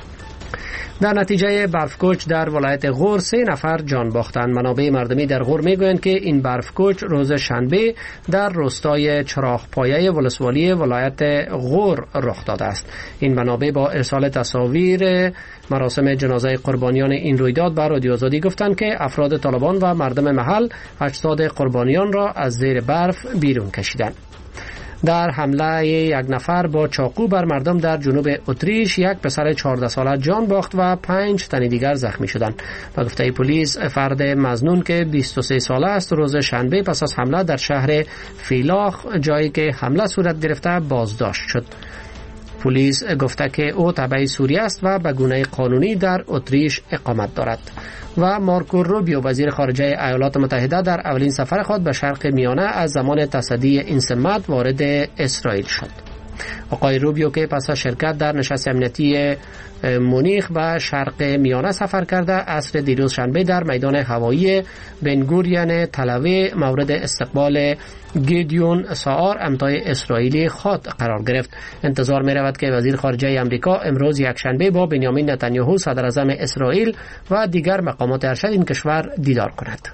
در نتیجه برفکوچ در ولایت غور سه نفر جان باختند. منابع مردمی در غور میگویند که این برفکوچ روز شنبه در روستای چراغپایه ولسوالی ولایت غور رخ داده است. این منابع با ارسال تصاویر مراسم جنازه قربانیان این رویداد به رادیو آزادی گفتند که افراد طالبان و مردم محل اجساد قربانیان را از زیر برف بیرون کشیدند. در حمله یک نفر با چاقو بر مردم در جنوب اتریش یک پسر چهارده ساله جان باخت و پنج تن دیگر زخمی شدند. به گفته پلیس، فرد مظنون که بیست و سه ساله است روز شنبه پس از حمله در شهر فیلاخ، جایی که حمله صورت گرفته، بازداشت شد. پلیس گفته که او تبع سوریه است و به گونه قانونی در اتریش اقامت دارد. و مارکو روبیو وزیر خارجه ایالات متحده در اولین سفر خود به شرق میانه از زمان تصدی این سمت وارد اسرائیل شد. آقای روبیو که پس از شرکت در نشست امنیتی مونیخ به شرق میانه سفر کرده، عصر دیروز شنبه در میدان هوایی بنگوریون تل‌آویو مورد استقبال گیدیون ساعر امضای اسرائیلی خود قرار گرفت. انتظار می رود که وزیر خارجه امریکا امروز یک شنبه با بنیامین نتانیاهو صدر اعظم اسرائیل و دیگر مقامات ارشد این کشور دیدار کند.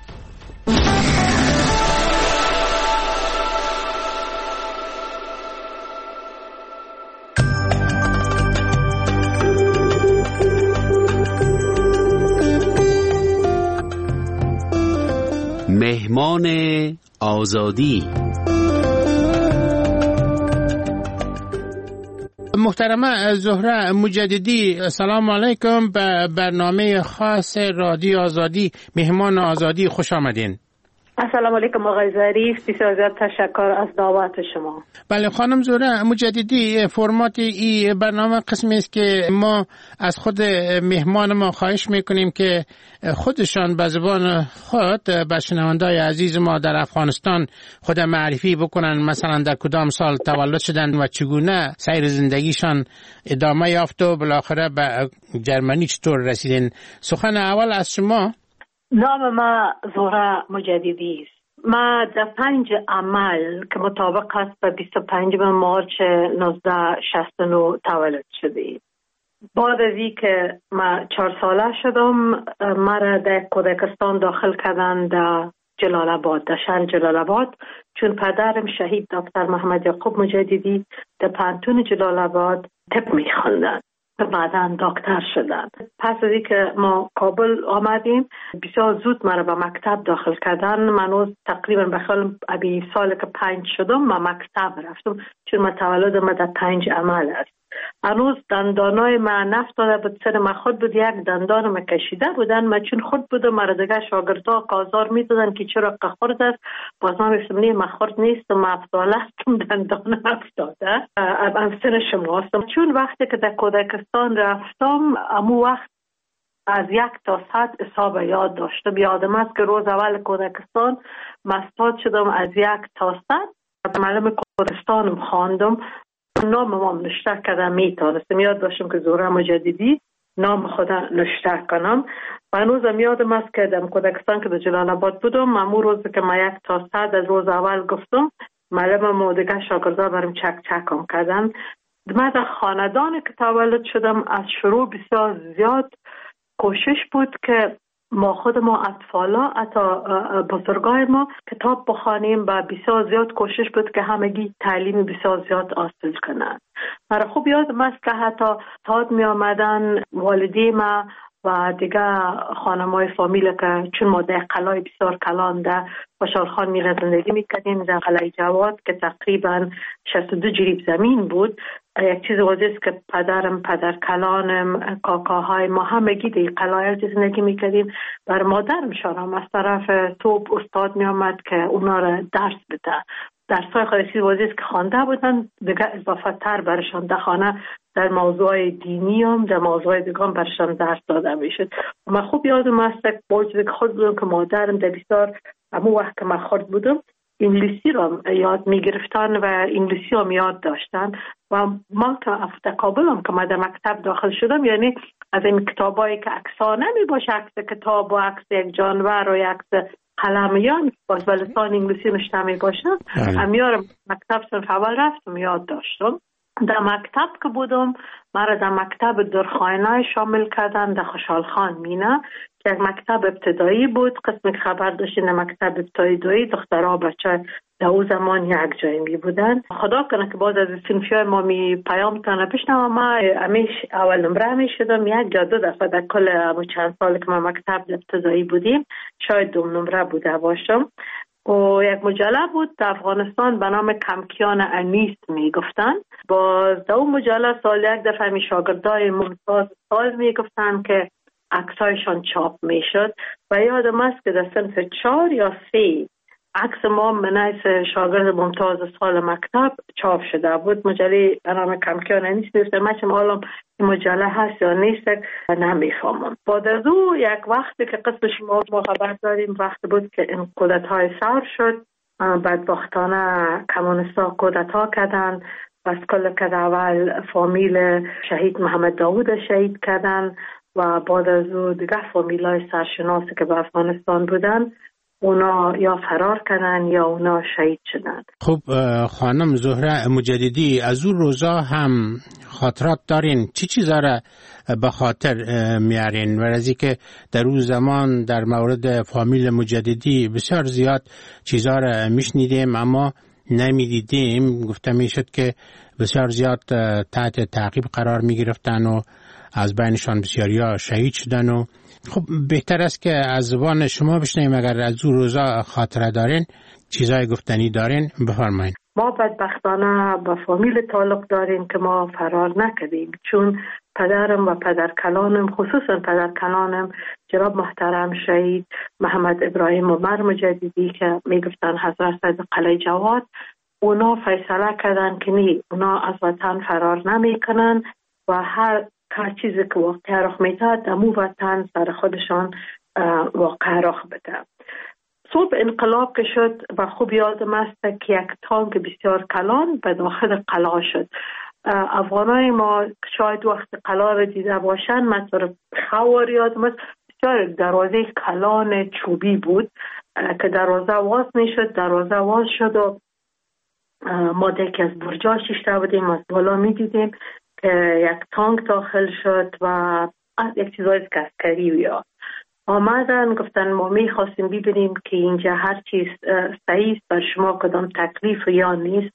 مهمان آزادی. محترمه زهره مجددی، سلام علیکم. به برنامه خاص رادیو آزادی مهمان آزادی خوش آمدین. السلام علیکم آقای ظریف، بسیار زیاد تشکر از دعوت شما. بله خانم زهره مجددی، فرمات این برنامه قسمی است که ما از خود مهمان ما خواهش میکنیم که خودشان به زبان خود به شنوندای عزیز ما در افغانستان خود معرفی بکنن، مثلا در کدام سال تولد شدند و چگونه سیر زندگیشان ادامه یافت و بالاخره به جرمنی چطور رسیدن. سخن اول از شما. نام ما زهره مجددی است. ما در پنج عمل که مطابق است به بیست و پنجم مارچ نوزده شصت و نه تولد شدیم. بعد از این که ما چهار ساله شدم، مرا در کودکستان داخل کردن در جلال آباد، در شهر جلال آباد، چون پدرم شهید دکتر محمد یعقوب مجددی در پانتون جلال آباد طب می‌خواندند. بعداً دکتر شدن. پس از اینکه ما کابل آمدیم، بسیار زود مرا به مکتب داخل کردن. من تقریبا به خیال ابی سال که پنج شدم ما مکتب رفتم، چون ما تولد ما در پنج عمل است. هنوز دندانای ما نفتاده بود، سر ما خود بود، یک دندان ما کشیده بودن. ما چون خود بودم، مرا دیگه شاگردها کازار میدادن که چرا خورد است. باز من گفتم نه، ما خورد نیست، ما افتاله هستم، دندان افتاده. ام سن شما هستم. چون وقتی که در کودکستان رفتم، امو وقت از یک تا صد حساب یاد داشتم. یادم است که روز اول کودکستان مستاد شدم از یک تا صد. معلم کودکستانم خواندم، نام ما نشته کردم، میتونستم یاد داشتم که زهره مجددی نام خدا نشته کنم. و هنوزم یادم است که در کودکستان که در جلال آباد بودم، امو روز که ما یک تا صد از روز اول گفتم، معلم ما دیگه شاگردا برام چک چکم کردن. من در خاندان که تولد شدم از شروع بسیار زیاد کوشش بود که ما خود ما اطفالا حتی بزرگای ما کتاب بخوانیم و بسیار زیاد کوشش بود که همگی تعلیم بسیار زیاد حاصل کنند. مرا خوب یادم است که حتی تاد می آمدن والدی ما و دیگه خانمای فامیل که چون ما در قلعه بسیار کلان در خوشحالخان میره زندگی میکردیم در قلعه جواد که تقریبا شصت و دو جریب زمین بود. یک چیز واضح است که پدرم، پدر کلانم، کاکاهای ما همگی در قلعه زندگی میکردیم. بر مادرم شانم از طرف توپ استاد میامد که اونا را درس بده. درسای خودی واضح است که خوانده بودن، دیگه اضافه تر برشان در خانه در موضوع دینی هم در موضوع دیگه هم برشان درس داده میشد. من خوب یادم است که باید که خود بودم که مادرم در بسیار همون وقت که من خورد بودم انگلیسی را یاد میگرفتن و انگلیسی هم یاد داشتن و من که افت کابلم که من در مکتب داخل شدم، یعنی از این کتابایی که عکس‌ها نمی باشه، عکس کتاب و عکس یک جانور و عکس قلمیان باز به لسان انگلیسی نشته می باشه، امیار مکتب صنف اول رفتم یاد داشتم. در مکتب که بودم مرا در مکتب درخانه شامل کردن در خوشحالخان مینه که یک مکتب ابتدایی بود. قسم که خبر داشتین در مکتب ابتدایی دخترها بچه در او زمان یک جایی می بودن. خدا کنه که باز از صنفی های ما می پیام تانه بشنم. ما همیش اول نمره می شدم، یک یا دو دفعه در کل چند سال که ما مکتب ابتدایی بودیم شاید دوم نمره بوده باشم. و یک مجله بود در افغانستان به نام کمکیان انیس می گفتن. باز در اون مجله سال یک دفعه می شاگردای ممتاز سال می گفتن که عکسایشان چاپ می شد و یادم است که در صنف چهار یا سه عکس ما منیس شاگرد ممتاز سال مکتب چاپ شده بود. مجله به نام کمکیان انیس می گفتن. من چم حالا این مجله هست یا نیست نمیفهمم. بعد از او یک وقتی که قسم شما ما خبر داریم وقت بود که این کودتای سر شد، بدبختانه کمونستا کودتا کردن و از کل که اول فامیل شهید محمد داوود شهید کردن و بعد از او دیگه فامیل های سرشناسی که به افغانستان بودن اونا یا فرار کردن یا اونا شهید شدن. خب خانم زهره مجددی، از اون روزا هم خاطرات دارین؟ چی چیزا را به خاطر میارین؟ و از اینکه در اون زمان در مورد فامیل مجددی بسیار زیاد چیزا را میشنیدیم اما نمیدیدیم. گفته میشد که بسیار زیاد تحت تعقیب قرار میگرفتن و از بینشان بسیاریا شهید شدن. و خب بهتر است که از زبان شما بشنویم. اگر از اون روزا خاطره دارین، چیزای گفتنی دارین، بفرمایید. ما بدبختانه با فامیل تعلق داریم که ما فرار نکردیم، چون پدرم و پدر کلانم، خصوصا پدر کلانم جناب محترم شهید محمد ابراهیم عمر مجددی که میگفتن حضرت از قلعه جواد، اونا فیصله کردن که نی، اونا از وطن فرار نمیکنن و هر هر چیزی که واقع رخ میده دمو وطن سر خودشان واقع رخ بده. صبح انقلاب که شد و خوب یادم است که یک تانک بسیار کلان به داخل قلعه شد. افغانای ما شاید وقت قلعه را دیده باشن، مثلا خوار یادم است بسیار دروازه کلان چوبی بود که دروازه واز میشد، دروازه واز شد و ما دیگه از برجا شیشته بودیم، از بالا میدیدیم که یک تانک داخل شد و یک چیزای عسکری ویا آمدن. گفتن ما میخواستیم ببینیم که اینجا هر چیز صحیح بر شما کدام تکلیف یا نیست.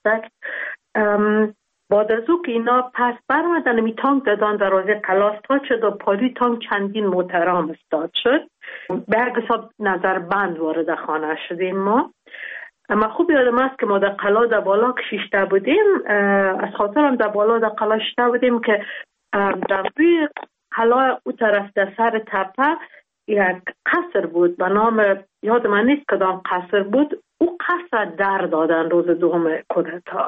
بعد از او که اینا پس برمدن می تانک دادن دروازه قلعه استاد شد و پالی تانک چندین محترم استاد شد. به هر حساب نظر بند وارد خانه شدیم ما. اما خوب یادم است که ما در قلعه در بالا که شیشته بودیم، از خاطرم در بالا در قلعه شیشته بودیم که در روی قلعه او طرف در سر تپه یک قصر بود به نام، یاد من نیست کدام قصر بود، او قصر در دادن روز دوم کودتا.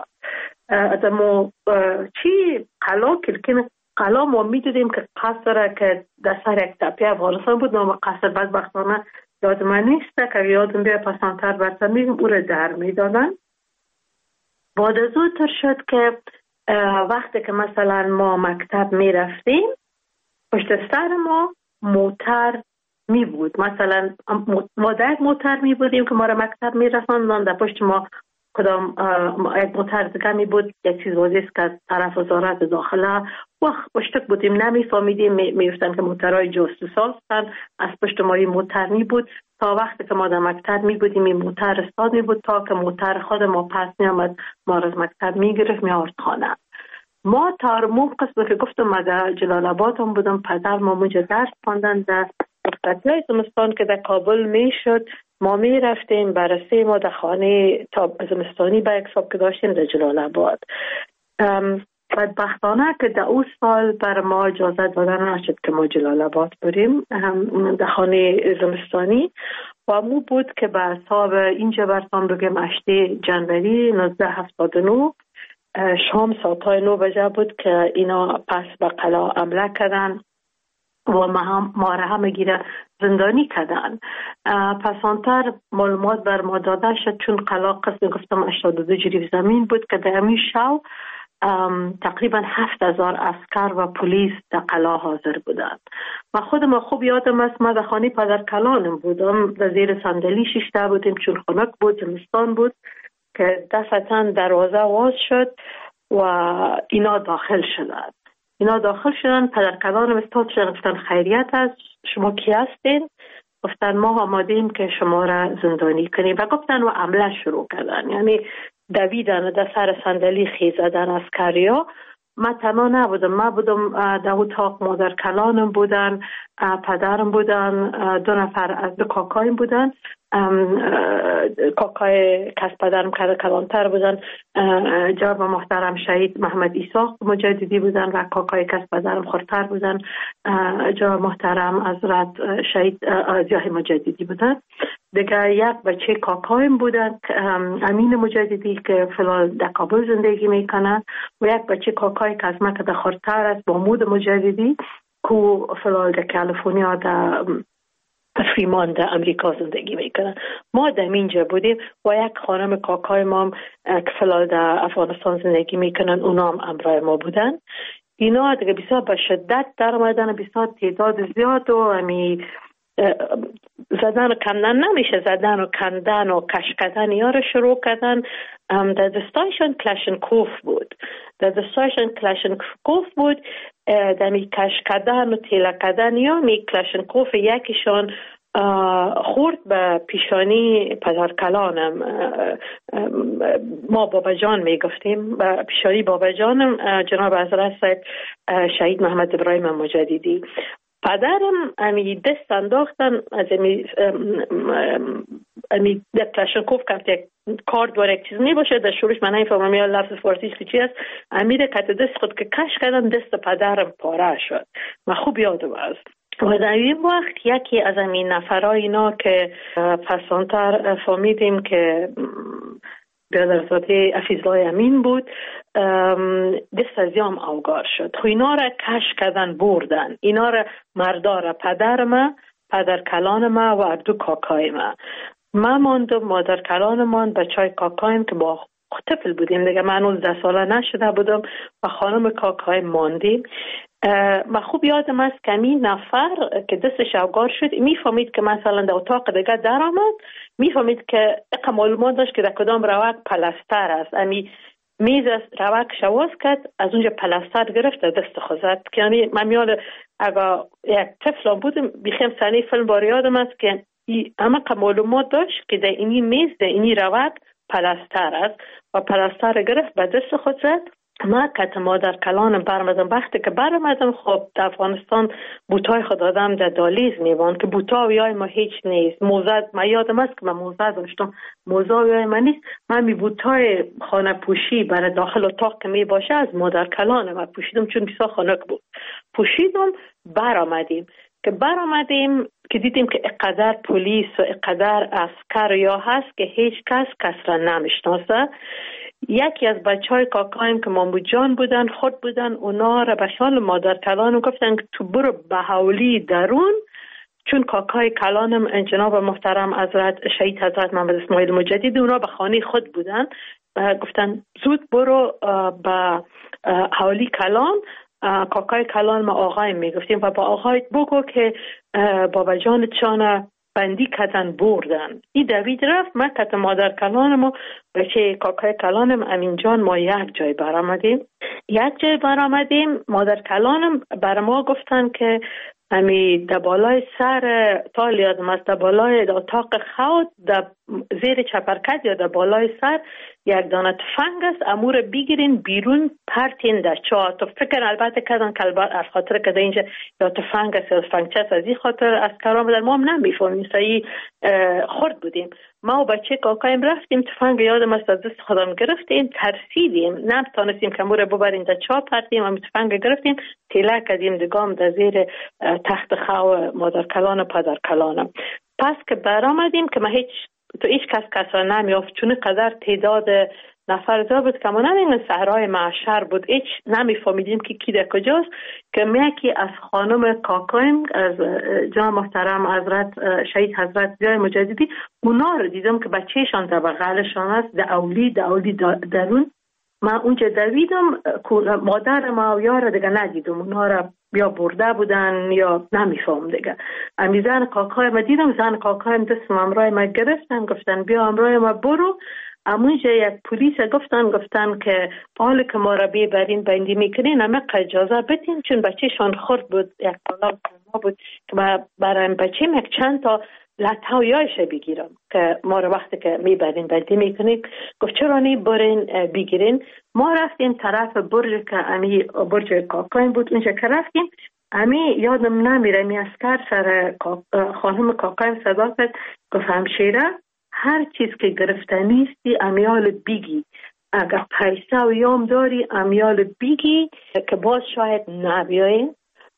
ما چی قلعه کلکین قلعه ما میدیدیم که قصر که در سر یک تپه افغانستان بود، نام قصر بدبختانه یاد من نیست که یادم بیا پسانتر برسن میگم او را در میدادن. بعد از او تر شد که وقتی که مثلا ما مکتب میرفتیم پشت سر ما موتر می بود، مثلا ما در موتر می بودیم که ما را مکتب می رساندن، در پشت ما کدام یک موتر دیگه می بود. یک چیز واضح است که از طرف وزارت داخله وقت پشتک بودیم نمیفهمیدیم، میگفتن که موترهای جاسوس هستن، از پشت ما این موتر می بود. تا وقتی که ما در مکتب می بودیم این موتر استاد می بود تا که موتر خود ما پس می آمد، ما از مکتب می گرفت می آورد خانه. ما تا مون قسم که گفتم ما در جلال آباد هم بودم، پدر ما اونجا درس خواندن در رخصتی‌های زمستان که در کابل می شد ما می رفتیم بررسی ما در خانه تا زمستانی به یک صاحب که داشتیم در جلال آباد. بدبختانه که در اون سال بر ما اجازه دادن نشد که ما جلال آباد بریم در خانه زمستانی و مو بود که به حساب اینجا برتان بگیم هشتم جنوری نوزده هفتاد و نه شام ساعتای نو بجه بود که اینا پس به قلعه حمله کردن و ما هم ما را همه گیره زندانی کردن. پس آنتر معلومات بر ما داده شد چون قلعه قسم گفتم هشتاد و دو جریب زمین بود که در همین شو تقریبا هفت هزار عسکر و پلیس در قلعه حاضر بودند. و خودم خوب یادم است ما در خانه پدر کلانم بودم، در زیر صندلی شیشته بودیم چون خنک بود، زمستان بود که دستن دروازه واز شد و اینا داخل شدند. اینا داخل شدن، پدر کلانم استاد شدن، گفتن خیریت است، شما کی هستین؟ گفتن ما آمادیم که شما را زندانی کنیم و گفتن و عمله شروع کردن، یعنی دویدن در سر صندلی خیزدن عسکریا. ما تنها نبودم، ما بودم در اتاق، مادر کلانم بودن، پدرم بودن، دو نفر از دو کاکایم بودن، کاکای کس پدرم کلانتر بودن، جناب محترم شهید محمد ایساق مجددی بودن و کاکای کس پدرم خورتر بودن، جناب محترم حضرت شهید ضیاء مجددی بودن. دیگه یک بچه کاکایم بودن امین مجددی که فلال در کابل زندگی میکنن و یک بچه کاکای که از مکه خورتر است محمود مجددی که فلال در کالیفرنیا در فریمان در امریکا زندگی میکنن. ما در اینجا بودیم و یک خانم کاکای ما که فلال در افغانستان زندگی میکنن اونا هم امرای ما بودن. اینا دیگه بسیار به شدت در آمدن، بسیار تعداد زیاد و همی زدن و کندن نمیشه، زدن و کندن و کش کردن یا رو شروع کردن. در دستایشان کلاشنکوف بود، در دستایشان کلاشنکوف بود، در می کش کردن و تیله کردن یا می کلاشنکوف یکیشان خورد به پیشانی پدر کلانم، ما بابا جان می گفتیم، به پیشانی بابا جانم جناب حضرت شهید محمد ابراهیم مجددی. پدرم امی دست انداختن از امی امی در کلاشنکوف که یک کارد داره یک چیز می باشه، در شروعش من نمیفهمم یا لفظ فارسیش که چی است، امی در کت دست خود که کش کردن دست پدرم پاره شد. من خوب یادم است. و در این وقت یکی از این نفرای اینا که پسانتر فهمیدیم که برادرزاده حفیظالله امین بود دست از یام اوگار شد. خو اینا را کش کردن بردن، اینا را مردار پدر ما، پدر کلان ما و اردو کاکای ما. ما ماندم، مادر کلان مان، بچای کاکایم که با طفل بودیم دیگه، من نوزده ساله نشده بودم و خانم کاکای ماندیم. من خوب یادم است که این نفر که دستش اوگار شد میفهمید که مثلا در اتاق دیگه در آمد، میفهمید که اقا معلومات داشت که در کدام روک پلستر است، امی میز است روک شواز کرد، از اونجا پلستر گرفت در دست خوزد. که یعنی من میاد اگه یک طفل بودم بیخیم سنی فیلم بار یادم است که اما که معلومات داشت که در اینی میز در اینی روک پلستر است و پلستر گرفت به دست خود زد. ما کت مادر کلانم برمدم، وقتی که برمدم خب در افغانستان بوتای خود آدم در دالیز میوان که بوتا ویای ما هیچ نیست، موزه ما یادم است که من موزه داشتم، موزه ویای ما نیست، من می بوتای خانه پوشی برای داخل اتاق که می باشه از مادر کلانم پوشیدم چون بسیار خنک بود، پوشیدم برآمدیم. که برآمدیم که دیدیم که اقدر پلیس و اقدر عسکر یا هست که هیچ کس کس را نمیشناسه. یکی از بچه های کاکایم که مامو جان بودن خود بودن، اونا را به خیال مادر کلانم گفتن که تو برو به حولی درون، چون کاکای کلانم جناب محترم حضرت شهید حضرت محمد اسماعیل مجددی اونا به خانه خود بودن، گفتن زود برو به حولی کلان. کاکای کلان ما آقای میگفتیم و با آقای بگو که بابا جان چانه بندی کردن بردن. این دوید رفت. من کت مادر کلانم و بچه کاکای کلانم امین جان ما یک جای برآمدیم. یک جای برآمدیم مادر کلانم بر ما گفتن که امی در بالای سر تا یادم است در بالای اتاق خواب در زیر چپرکت یا در بالای سر یک دانه تفنگ است، امور بگیرین بیرون پرتین در چاه. تو فکر البته کردن که البته از خاطر که اینجا یا تفنگ است یا تفنگچه است، از این خاطر از کرام در ما هم نمیفهمیم سعی خورد بودیم. ما و بچه کاکایم رفتیم تفنگ یادم است از دست خودم گرفتیم، ترسیدیم، نتونستیم که امور ببریم در چاه پرتیم. هم تفنگ گرفتیم تیله کردیم دگام در زیر تخت خواب مادر کلان و پدر کلانم. پس که برآمدیم که ما هیچ تو هیچ کس کسا نمیافت، چون قدر تعداد نفر زا بود که ما نمیدونیم صحرای معشر بود، هیچ نمیفهمیدیم که کی در کجاست. که یکی از خانم کاکایم از جان محترم حضرت شهید حضرت زیای مجددی اونا رو دیدم که بچهشان در بغلشان است، در اولی در اولی درون. من اونجا دویدم، مادر ما و یار دیگه ندیدم، اونا رو یا برده بودن یا نمیفهم دیگه. امی زن کاکای ما دیدم، زن کاکایم دستم امرای ما گرفتن گفتن بیا امرای ما برو. امونجا یک پلیس گفتن گفتن که حالا که ما را بیبرین بندی میکنین اما اجازه بدین، چون بچهشان خورد بود، یک طلاق ما بود که ما برای بچه یک چند تا لطه و یایش بگیرم که ما را وقتی که میبرین بندی میکنین. گفت چرا نی برین بگیرین. ما رفتیم طرف برج که امی برج کاکایم بود. اونجا که رفتیم امی یادم نمیره می اسکر سر خانم کاکایم صدا کرد گفت همشیره هر چیز که گرفتنیستی امیال بیگی، اگر پیسه و یام داری امیال بیگی که باز شاید نبیاییم.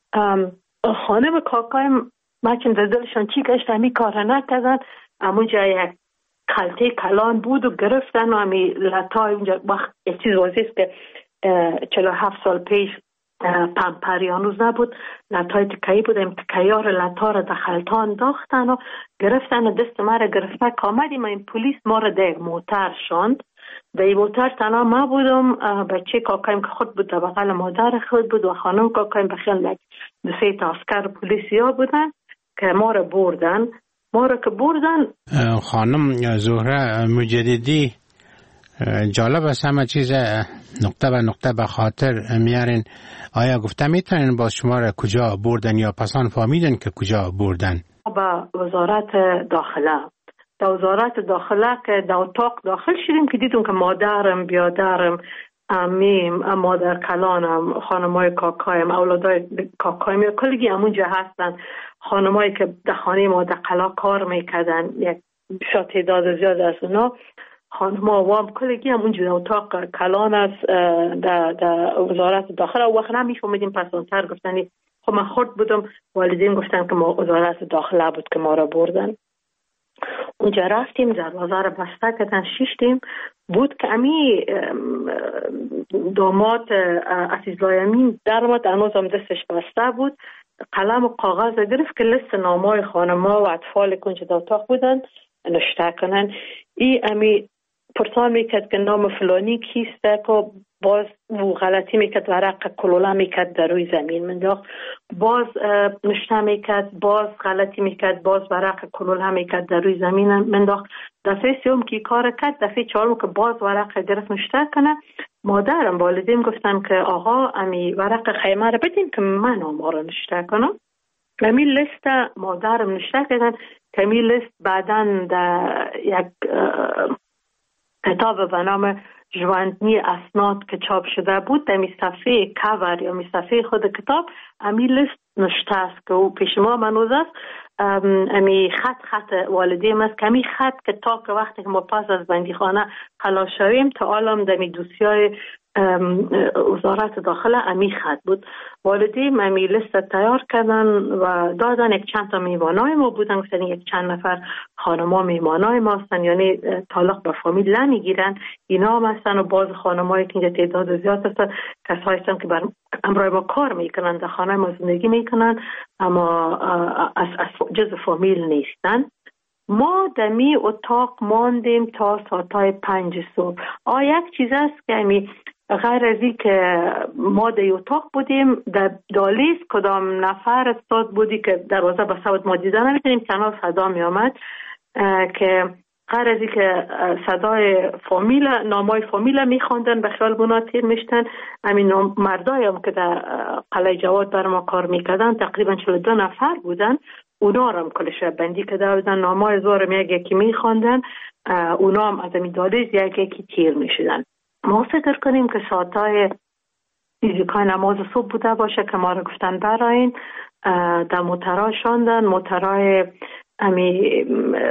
خانم کاکایم مچن در دلشان چی گشت امی کار نکردن. امونجا یک کلته کلان بود و گرفتن و امی لطای اونجا وقت یک چیز وزیست که چلو هفت سال پیش پمپری هنوز نبود، لطای تکایی بود، این تکایار لطا را دخلتا انداختن و گرفتن و دست ما را گرفته که آمدیم. این پولیس ما را در موتر شاند. در این موتر تنها ما بودم، بچه کاکایم که خود بود در بغل مادر خود بود و خانم کاکایم بخیل دو سه تا اسکر پولیسی ها بودن که ما را بردن. ما را که بردن خانم زهره مجددی جالب است، همه چیز نقطه به نقطه به خاطر میارین. آیا گفته میتونین با شما را کجا بردن یا پسان فهمیدن که کجا بردن؟ با وزارت داخله در وزارت داخله که در اتاق داخل شدیم که دیدم که مادرم بیادرم امیم مادر کلانم خانمای کاکایم اولادای کاکایم کلگی همونجا هستن. خانمایی که در خانه ما در قلا کار میکردن یک شا تعداد زیاد از اونا خانم وام کلگی هم اونجا اتاق کلان است در, در وزارت داخل. و وقت نمیفهمیدیم پسانتر گفتنی خب من خورد بودم، والدین گفتن که ما وزارت داخله بود که ما را بردن. اونجا رفتیم دروازه را بسته کردن شیشتیم بود که امی داماد عزیزالله امین در آمد، هنوز هم دستش بسته بود، قلم و کاغذ گرفت که لیست نامای خانما و اطفال که اونجا در اتاق بودن نشته کنن. ای امی پرسان میکرد که نام فلانی کیسته که باز و غلطی میکرد ورق کلوله میکرد در روی زمین منداخت، باز نشته میکرد، باز غلطی میکرد، باز ورق کلوله میکرد در روی زمین منداخت. دفعه سوم که کار کرد، دفعه چهارم که باز ورق گرفت نشته کنه. مادرم والدین گفتن که آقا امی ورق خیمه رو بدین که من آما رو نشته کنم. امی لیست مادرم نشته کردن که امی لیست بعدن در یک کتاب به نام ژواندنی اسناد که چاپ شده بود در می صفحه کاور یا می صفحه خود کتاب امی لیست نشته است که او پیش ما منوز است. امی خط خط والدیم است که امی خط که تا که وقتی که ما پس از بندی خانه خلاص شویم تا عالم در می دوسیای وزارت داخله امی خط بود. والدین امی لیست تیار کردن و دادن. یک چند تا میوانای ما بودن، گفتن یک چند نفر خانما میوانای ما هستن، یعنی تعلق به فامیل نمیگیرن، اینا هم هستن. و باز خانمایی که اینجا تعداد زیاد هستن کسایی هستن که بر امرای ما کار میکنن، در خانه ما زندگی میکنن اما از, از جز فامیل نیستن. ما دمی اتاق ماندیم تا ساعتای پنج صبح. آه یک چیز است که امی غیر از این که ما در اتاق بودیم، در دالیز کدام نفر استاد بودی که دروازه بسته بود، ما دیده نمیتونیم، تنها صدا می آمد که غیر از این که صدای فامیل، نامای فامیل میخواندن، به خیال بنا تیر میشتن. همین مردای هم که در قلعه جواد بر ما کار میکردن تقریبا چهل و دو نفر بودن، اونا هم کلش بندی کده بودن، نامای زورم یک یکی میخواندن، اونا هم از همین دالیز یک یکی تیر میشدن. ما فکر کنیم که ساعتهای فیزیکای نماز صبح بوده باشه که ما رو گفتن براین، در موترها شاندن، موترهای امی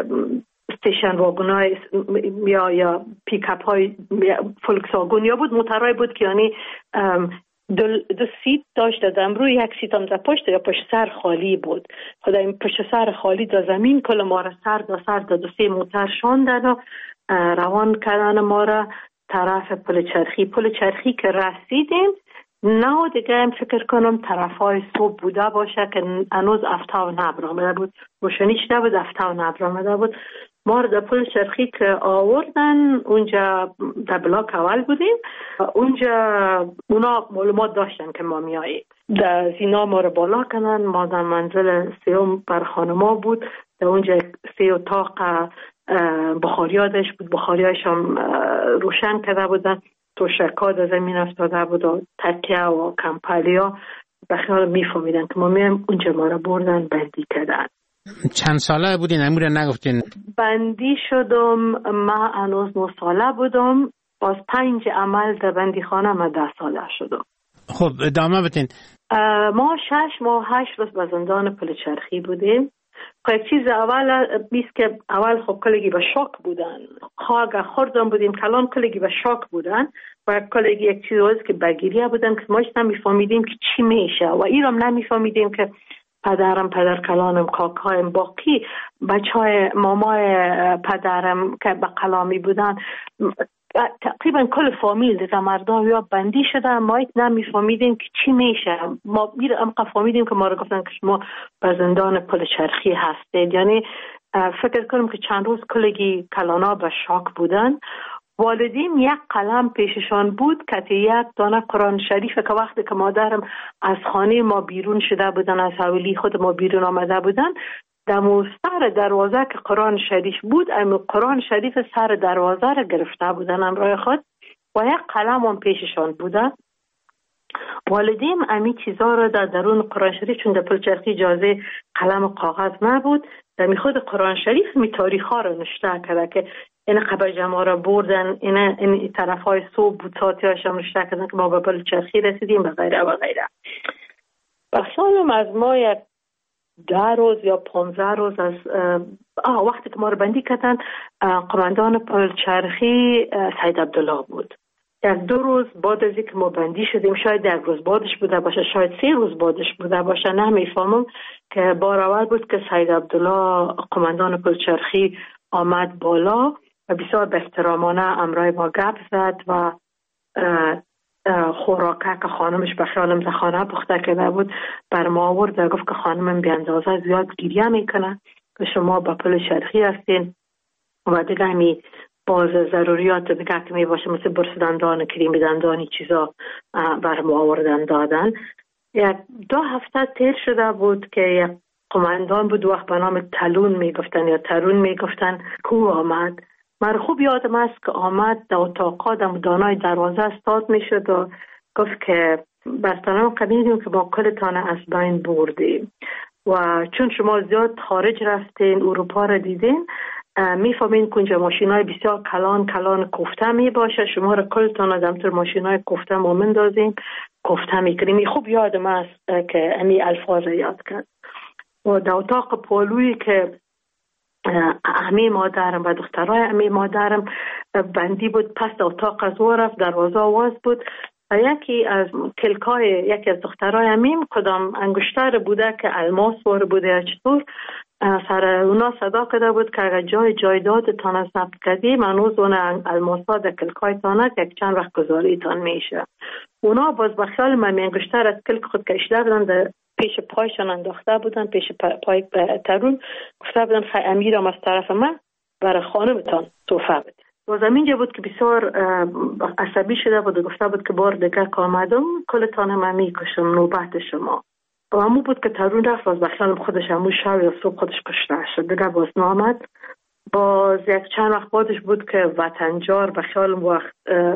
استیشن واگون های یا یا پیکاپ های فولکس واگون یا بود، موترهای بود که یعنی دو, دو سیت داشت، دادم روی یک سیت هم در پشت یا پشت سر خالی بود. خدا این پشت سر خالی دا زمین کل ما را سر دا سر دا دو سه موتر شاندن و روان کردن ما را طرف پل چرخی. پل چرخی که رسیدیم نه دیگه هم فکر کنم طرف های صبح بوده باشه که هنوز افتا و نبر آمده بود، روشنی شده بود، افتا و نبر آمده بود. ما در پل چرخی که آوردن اونجا در بلاک اول بودیم، اونجا اونا معلومات داشتن که ما میاییم، در زینا ما رو بالا کنن. ما در منزل سیوم بر خانما بود، در اونجا سی اتاق بخاریادش بود، بخاریاش هم روشن کرده بودن، توشکا در زمین افتاده بود و تکیه و کمپالیا. بخیال میفهمیدن که ما میایم، اونجا ما رو بردن بندی کردن. چند ساله بودین؟ امور نگفتین. بندی شدم ما هنوز نه ساله بودم، باز پنج عمل در بندی خانه ما ده ساله شدم. خب ادامه بتین. ما شش ماه هشت روز به زندان پل چرخی بودیم. خب چیز اول بیست که اول خب کلگی به شاک بودن، خواهگ خوردم بودیم کلان کلگی به شاک بودن و کلگی یک چیز روز که بگیریه بودن که ما نمیفهمیدیم که چی میشه و ایرام نمیفهمیدیم که پدرم، پدر کلانم، کاکایم، باقی بچه های مامای پدرم که به کلامی بودن، تقریبا کل فامیل دیگه مردم یا بندی شدن، ما ایت نمیفهمیدیم که چی میشه. ما میرم فهمیدیم که ما رو گفتن که شما به زندان پل چرخی هستید. یعنی فکر کنم که چند روز کلگی کلانا به شاک بودن. والدین یک قلم پیششان بود که یک دانه قرآن شریف که وقتی که مادرم از خانه ما بیرون شده بودن، از حویلی خود ما بیرون آمده بودن، در سر دروازه که قرآن شریف بود، اما قرآن شریف سر دروازه را گرفته بودن همراه خود و یک قلم هم پیششان بوده. والدین امی چیزا را در درون قرآن شریف، چون در پل چرخی اجازه قلم و کاغذ نبود، در می خود قرآن شریف می تاریخ ها را نشته کرده که این قبر جمعه را بردن، این, این طرف های صبح بود، ساعتی هاشم نشته کردن که ما به پل چرخی رسیدیم و غیره و غیره. بخشانم از ما یک ده روز یا پانزده روز از آه وقتی که ما رو بندی کردن، قماندان پل چرخی سید عبدالله بود. یک دو روز بعد از اینکه ما بندی شدیم، شاید یک روز بعدش بوده باشه، شاید سه روز بعدش بوده باشه، نمیفهمم، که بار اول بود که سید عبدالله قماندان پل چرخی آمد بالا و بسیار به احترامانه امرای ما گپ زد و خوراکه که خانمش به خیالم در خانه پخته کرده بود بر ما آورد و گفت که خانمم بی اندازه زیاد گریه میکنه که شما با پل چرخی هستین و دیگه همی باز ضروریات دیگه که می باشه مثل برس دندان، کریم دندانی چیزا بر ما آوردن دادن. یک دو هفته تیر شده بود که یک قماندان بود وقت به نام تلون میگفتن یا ترون میگفتن کو آمد. من خوب یادم است که آمد در اتاقا در دانای دروازه استاد میشد و گفت که بستانم قبیدیم که ما کلتان از بین بردیم و چون شما زیاد خارج رفتین، اروپا را دیدین، میفهمین که اونجا ماشین های بسیار کلان کلان کوفته می باشه، شما را کلتان از همطور ماشین های کوفته ما مندازیم کوفته میکنیم. خوب یادم است که امی الفاظ یاد کرد. و در اتاق پالویی که امی مادرم و دخترای امی مادرم بندی بود، پس در اتاق از او رفت، دروازه آواز بود و یکی از کلکای یکی از دخترای امیم کدام انگشتر بوده که الماس وار بوده یا چطور، سر اونا صدا کرده بود که اگر جای جایداد تان از ضبط کردی منوز اون الماس ها در کلکای تانت یک چند وقت گذاری تان میشه. اونا باز بخیال من انگشتر از کلک خود کشیده بودن، در پیش پایشان انداخته بودن، پیش پای ترون گفته بودن خیلی امیرم از طرف من برای خانمتان توفه بده. و زمینجا بود که بسیار عصبی شده بود و گفته بود که بار دیگه که آمدم کلتان هم میکشم، نوبت شما. و همون بود که ترون رفت از بخیالم خودش همون شب یا صبح خودش کشته شد. دیگه باز نامد. باز یک چند وقت بعدش بود که وطنجار بخیالم وقت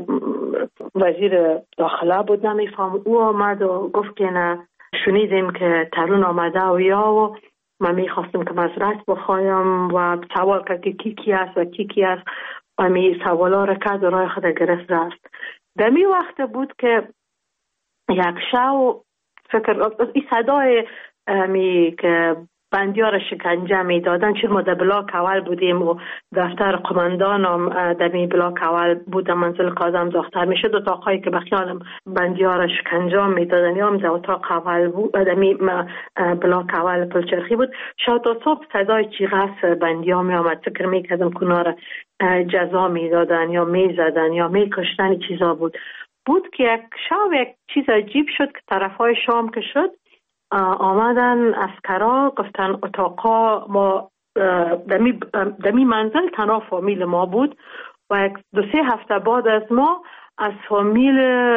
وزیر داخله بود نمیفهم، او آمد و گفت که نه شنیدیم که ترون آمده و یا و من میخواستم که معذرت بخوایم و سوال کرد که کی کی است و کی کی است و می سوالا را کرد و راه خود گرفت رفت. در می وقت بود که یک شو فکر این صدای می که بندیار شکنجه می دادن، چون ما در بلاک اول بودیم و دفتر قماندان هم در می بلاک اول بود، منزل قاضم دختر می شد. اتاقایی که بخیالم بندیار شکنجه می دادن یا هم در اتاق اول بود، در می بلاک اول پلچرخی بود. شب تا صبح صدای چیغس بندیار می آمد. فکر می کردم کنار جزا می دادن یا می زدن یا می کشتن چیزا بود. بود که یک شب یک چیز عجیب شد که طرفای شام که شد آمدن اسکرا گفتن اتاقا ما دمی, دمی منزل تنها فامیل ما بود و یک دو سه هفته بعد از ما از فامیل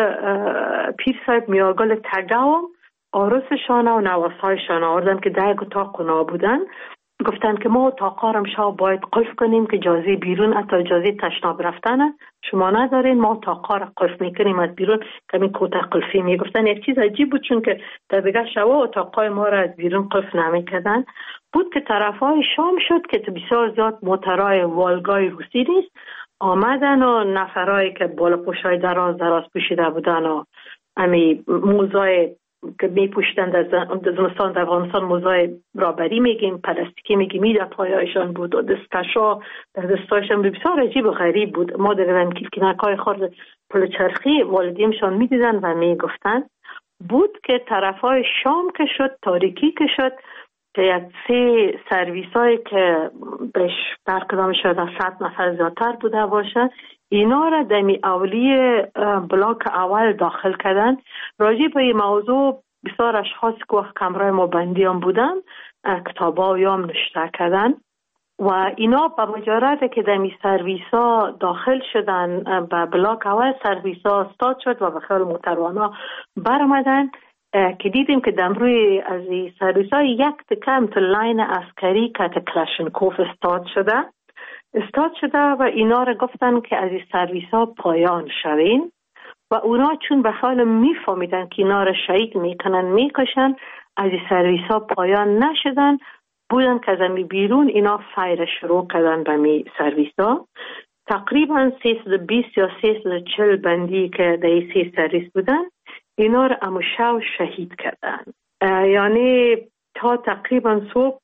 پیر صاحب میاگل تگاو آرسشان و نواسایشان آوردن که در اتاق اونا بودن. گفتن که ما اتاقا رو شب باید قفل کنیم که اجازه بیرون حتی اجازه تشناب رفتن شما ندارین، ما اتاقا رو قفل میکنیم از بیرون کمی کوته قلفی. میگفتن یک چیز عجیب بود چون که در دیگه شبا اتاقای ما رو از بیرون قفل نمیکردن. بود که طرفای شام شد که بسیار زیاد موترای والگای روسی نیست آمدن و نفرایی که بالا پوشای دراز دراز پوشیده بودن و امی موزای که می پوشتن در زمستان در افغانستان موزای رابری میگیم، پلاستیکی میگیم، می در پایایشان بود و دستشا در دستایشان بسیار عجیب و غریب بود. ما در کنکای خورد پلچرخی والدینشان میدیدن و میگفتن. بود که طرفای شام که شد تاریکی که شد که یک سه سرویس هایی که بهش برکدام شد از صد نفر زیادتر بوده باشه اینا را دمی اولی بلاک اول داخل کردن. راجع به این موضوع بسیار اشخاص که وقت کمرای ما بندی هم بودن کتابا یا هم نشته کردن و اینا با مجرد که دمی سرویس ها داخل شدن به بلاک اول سرویس ها استاد شد و بخیال موتروانا برمدن که دیدیم که دمروی از این سرویس ها یک تکم تو لاین عسکری که کلاشنکوف استاد شده استاد شده و اینا را گفتن که از این سرویس ها پایان شوین و اونا چون به حال میفهمیدن که اینا را شهید میکنن میکشن از این سرویس ها پایان نشدن بودن که از امی بیرون اینا فایر شروع کردن به می سرویس ها. تقریبا سیصد و بیست یا سیصد و چهل بندی که در این سی سرویس بودن اینا را امو شو شهید کردن. یعنی تا تقریبا صبح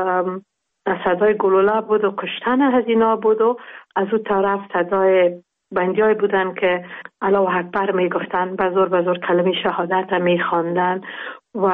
صدای گلوله بود و کشتن هزینا بود و از اون طرف صدای بندیای بودن که الله اکبر می گفتن بزرگ بزرگ کلمه شهادت می خواندن و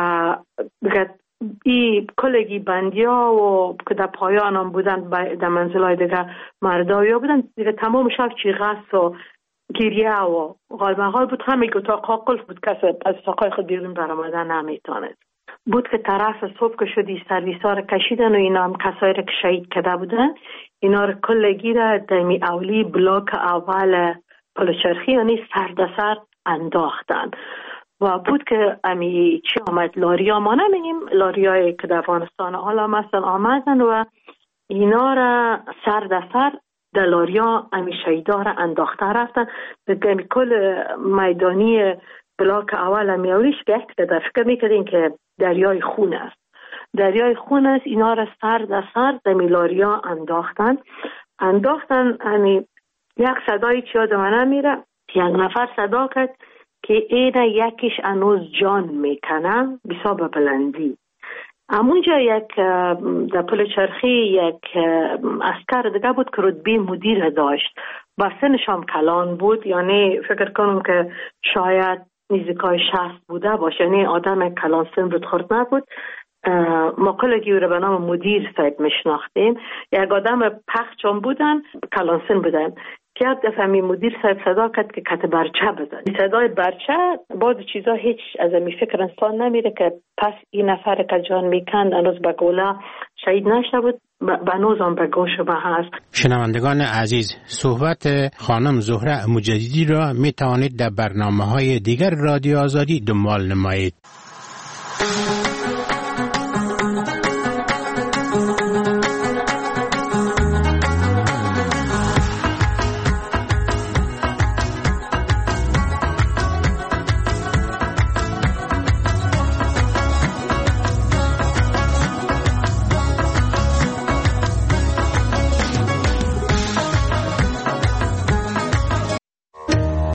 ای کلگی بندیا و که در پایان هم بودن در منزلای دیگه مردایا بودن دیگه تمام شب چیغس و گریه و غالمغال بود. همه اتاقا قلف بود کسی از اتاقای خود بیرون برآمدن نمیتونست. بود که طرف صبح که شدی سرویس ها رو کشیدن و اینا هم کسایی رو که شهید کرده بودن اینا رو کلگی را دمی اولی بلاک اول پلچرخی یعنی سر در سر انداختن و بود که امی چی آمد لاریا ما نمیگیم لاریایی که در افغانستان حالا مثلا آمدن و اینا را سر در سر در لاریا امی شهیدا را انداخته رفتن دمی کل میدانی بلاک اول امی اولیش که در فکر میکردین که دریای خون است دریای خون است اینا را سر در سر در میلاریا انداختن انداختن امی یک صدای چی آدم نمیره یک نفر صدا کرد که اینه یکیش انوز جان میکنه بسا به بلندی. امونجا یک در پلچرخی یک اسکر دیگه بود که رتبه مدیر داشت با سنش هم کلان بود یعنی فکر کنم که شاید نزدیکای شصت بوده باشه یعنی آدم کلان سن رود خورد نبود. ما کلگی رو به نام مدیر صاحب میشناختیم. یک آدم پخچان بودن کلان سن بودن که یک دفعه می مدیر صاحب صدا کرد که کت برچه بزن. صدای برچه بعد چیزا هیچ از می فکر انسان نمیره که پس این نفر که جان میکند هنوز به گوله شهید نشده بود بنوزم به گوش ما هست. شنوندگان عزیز، صحبت خانم زهره مجددی را می توانید در برنامه های دیگر رادیو آزادی دنبال نمایید.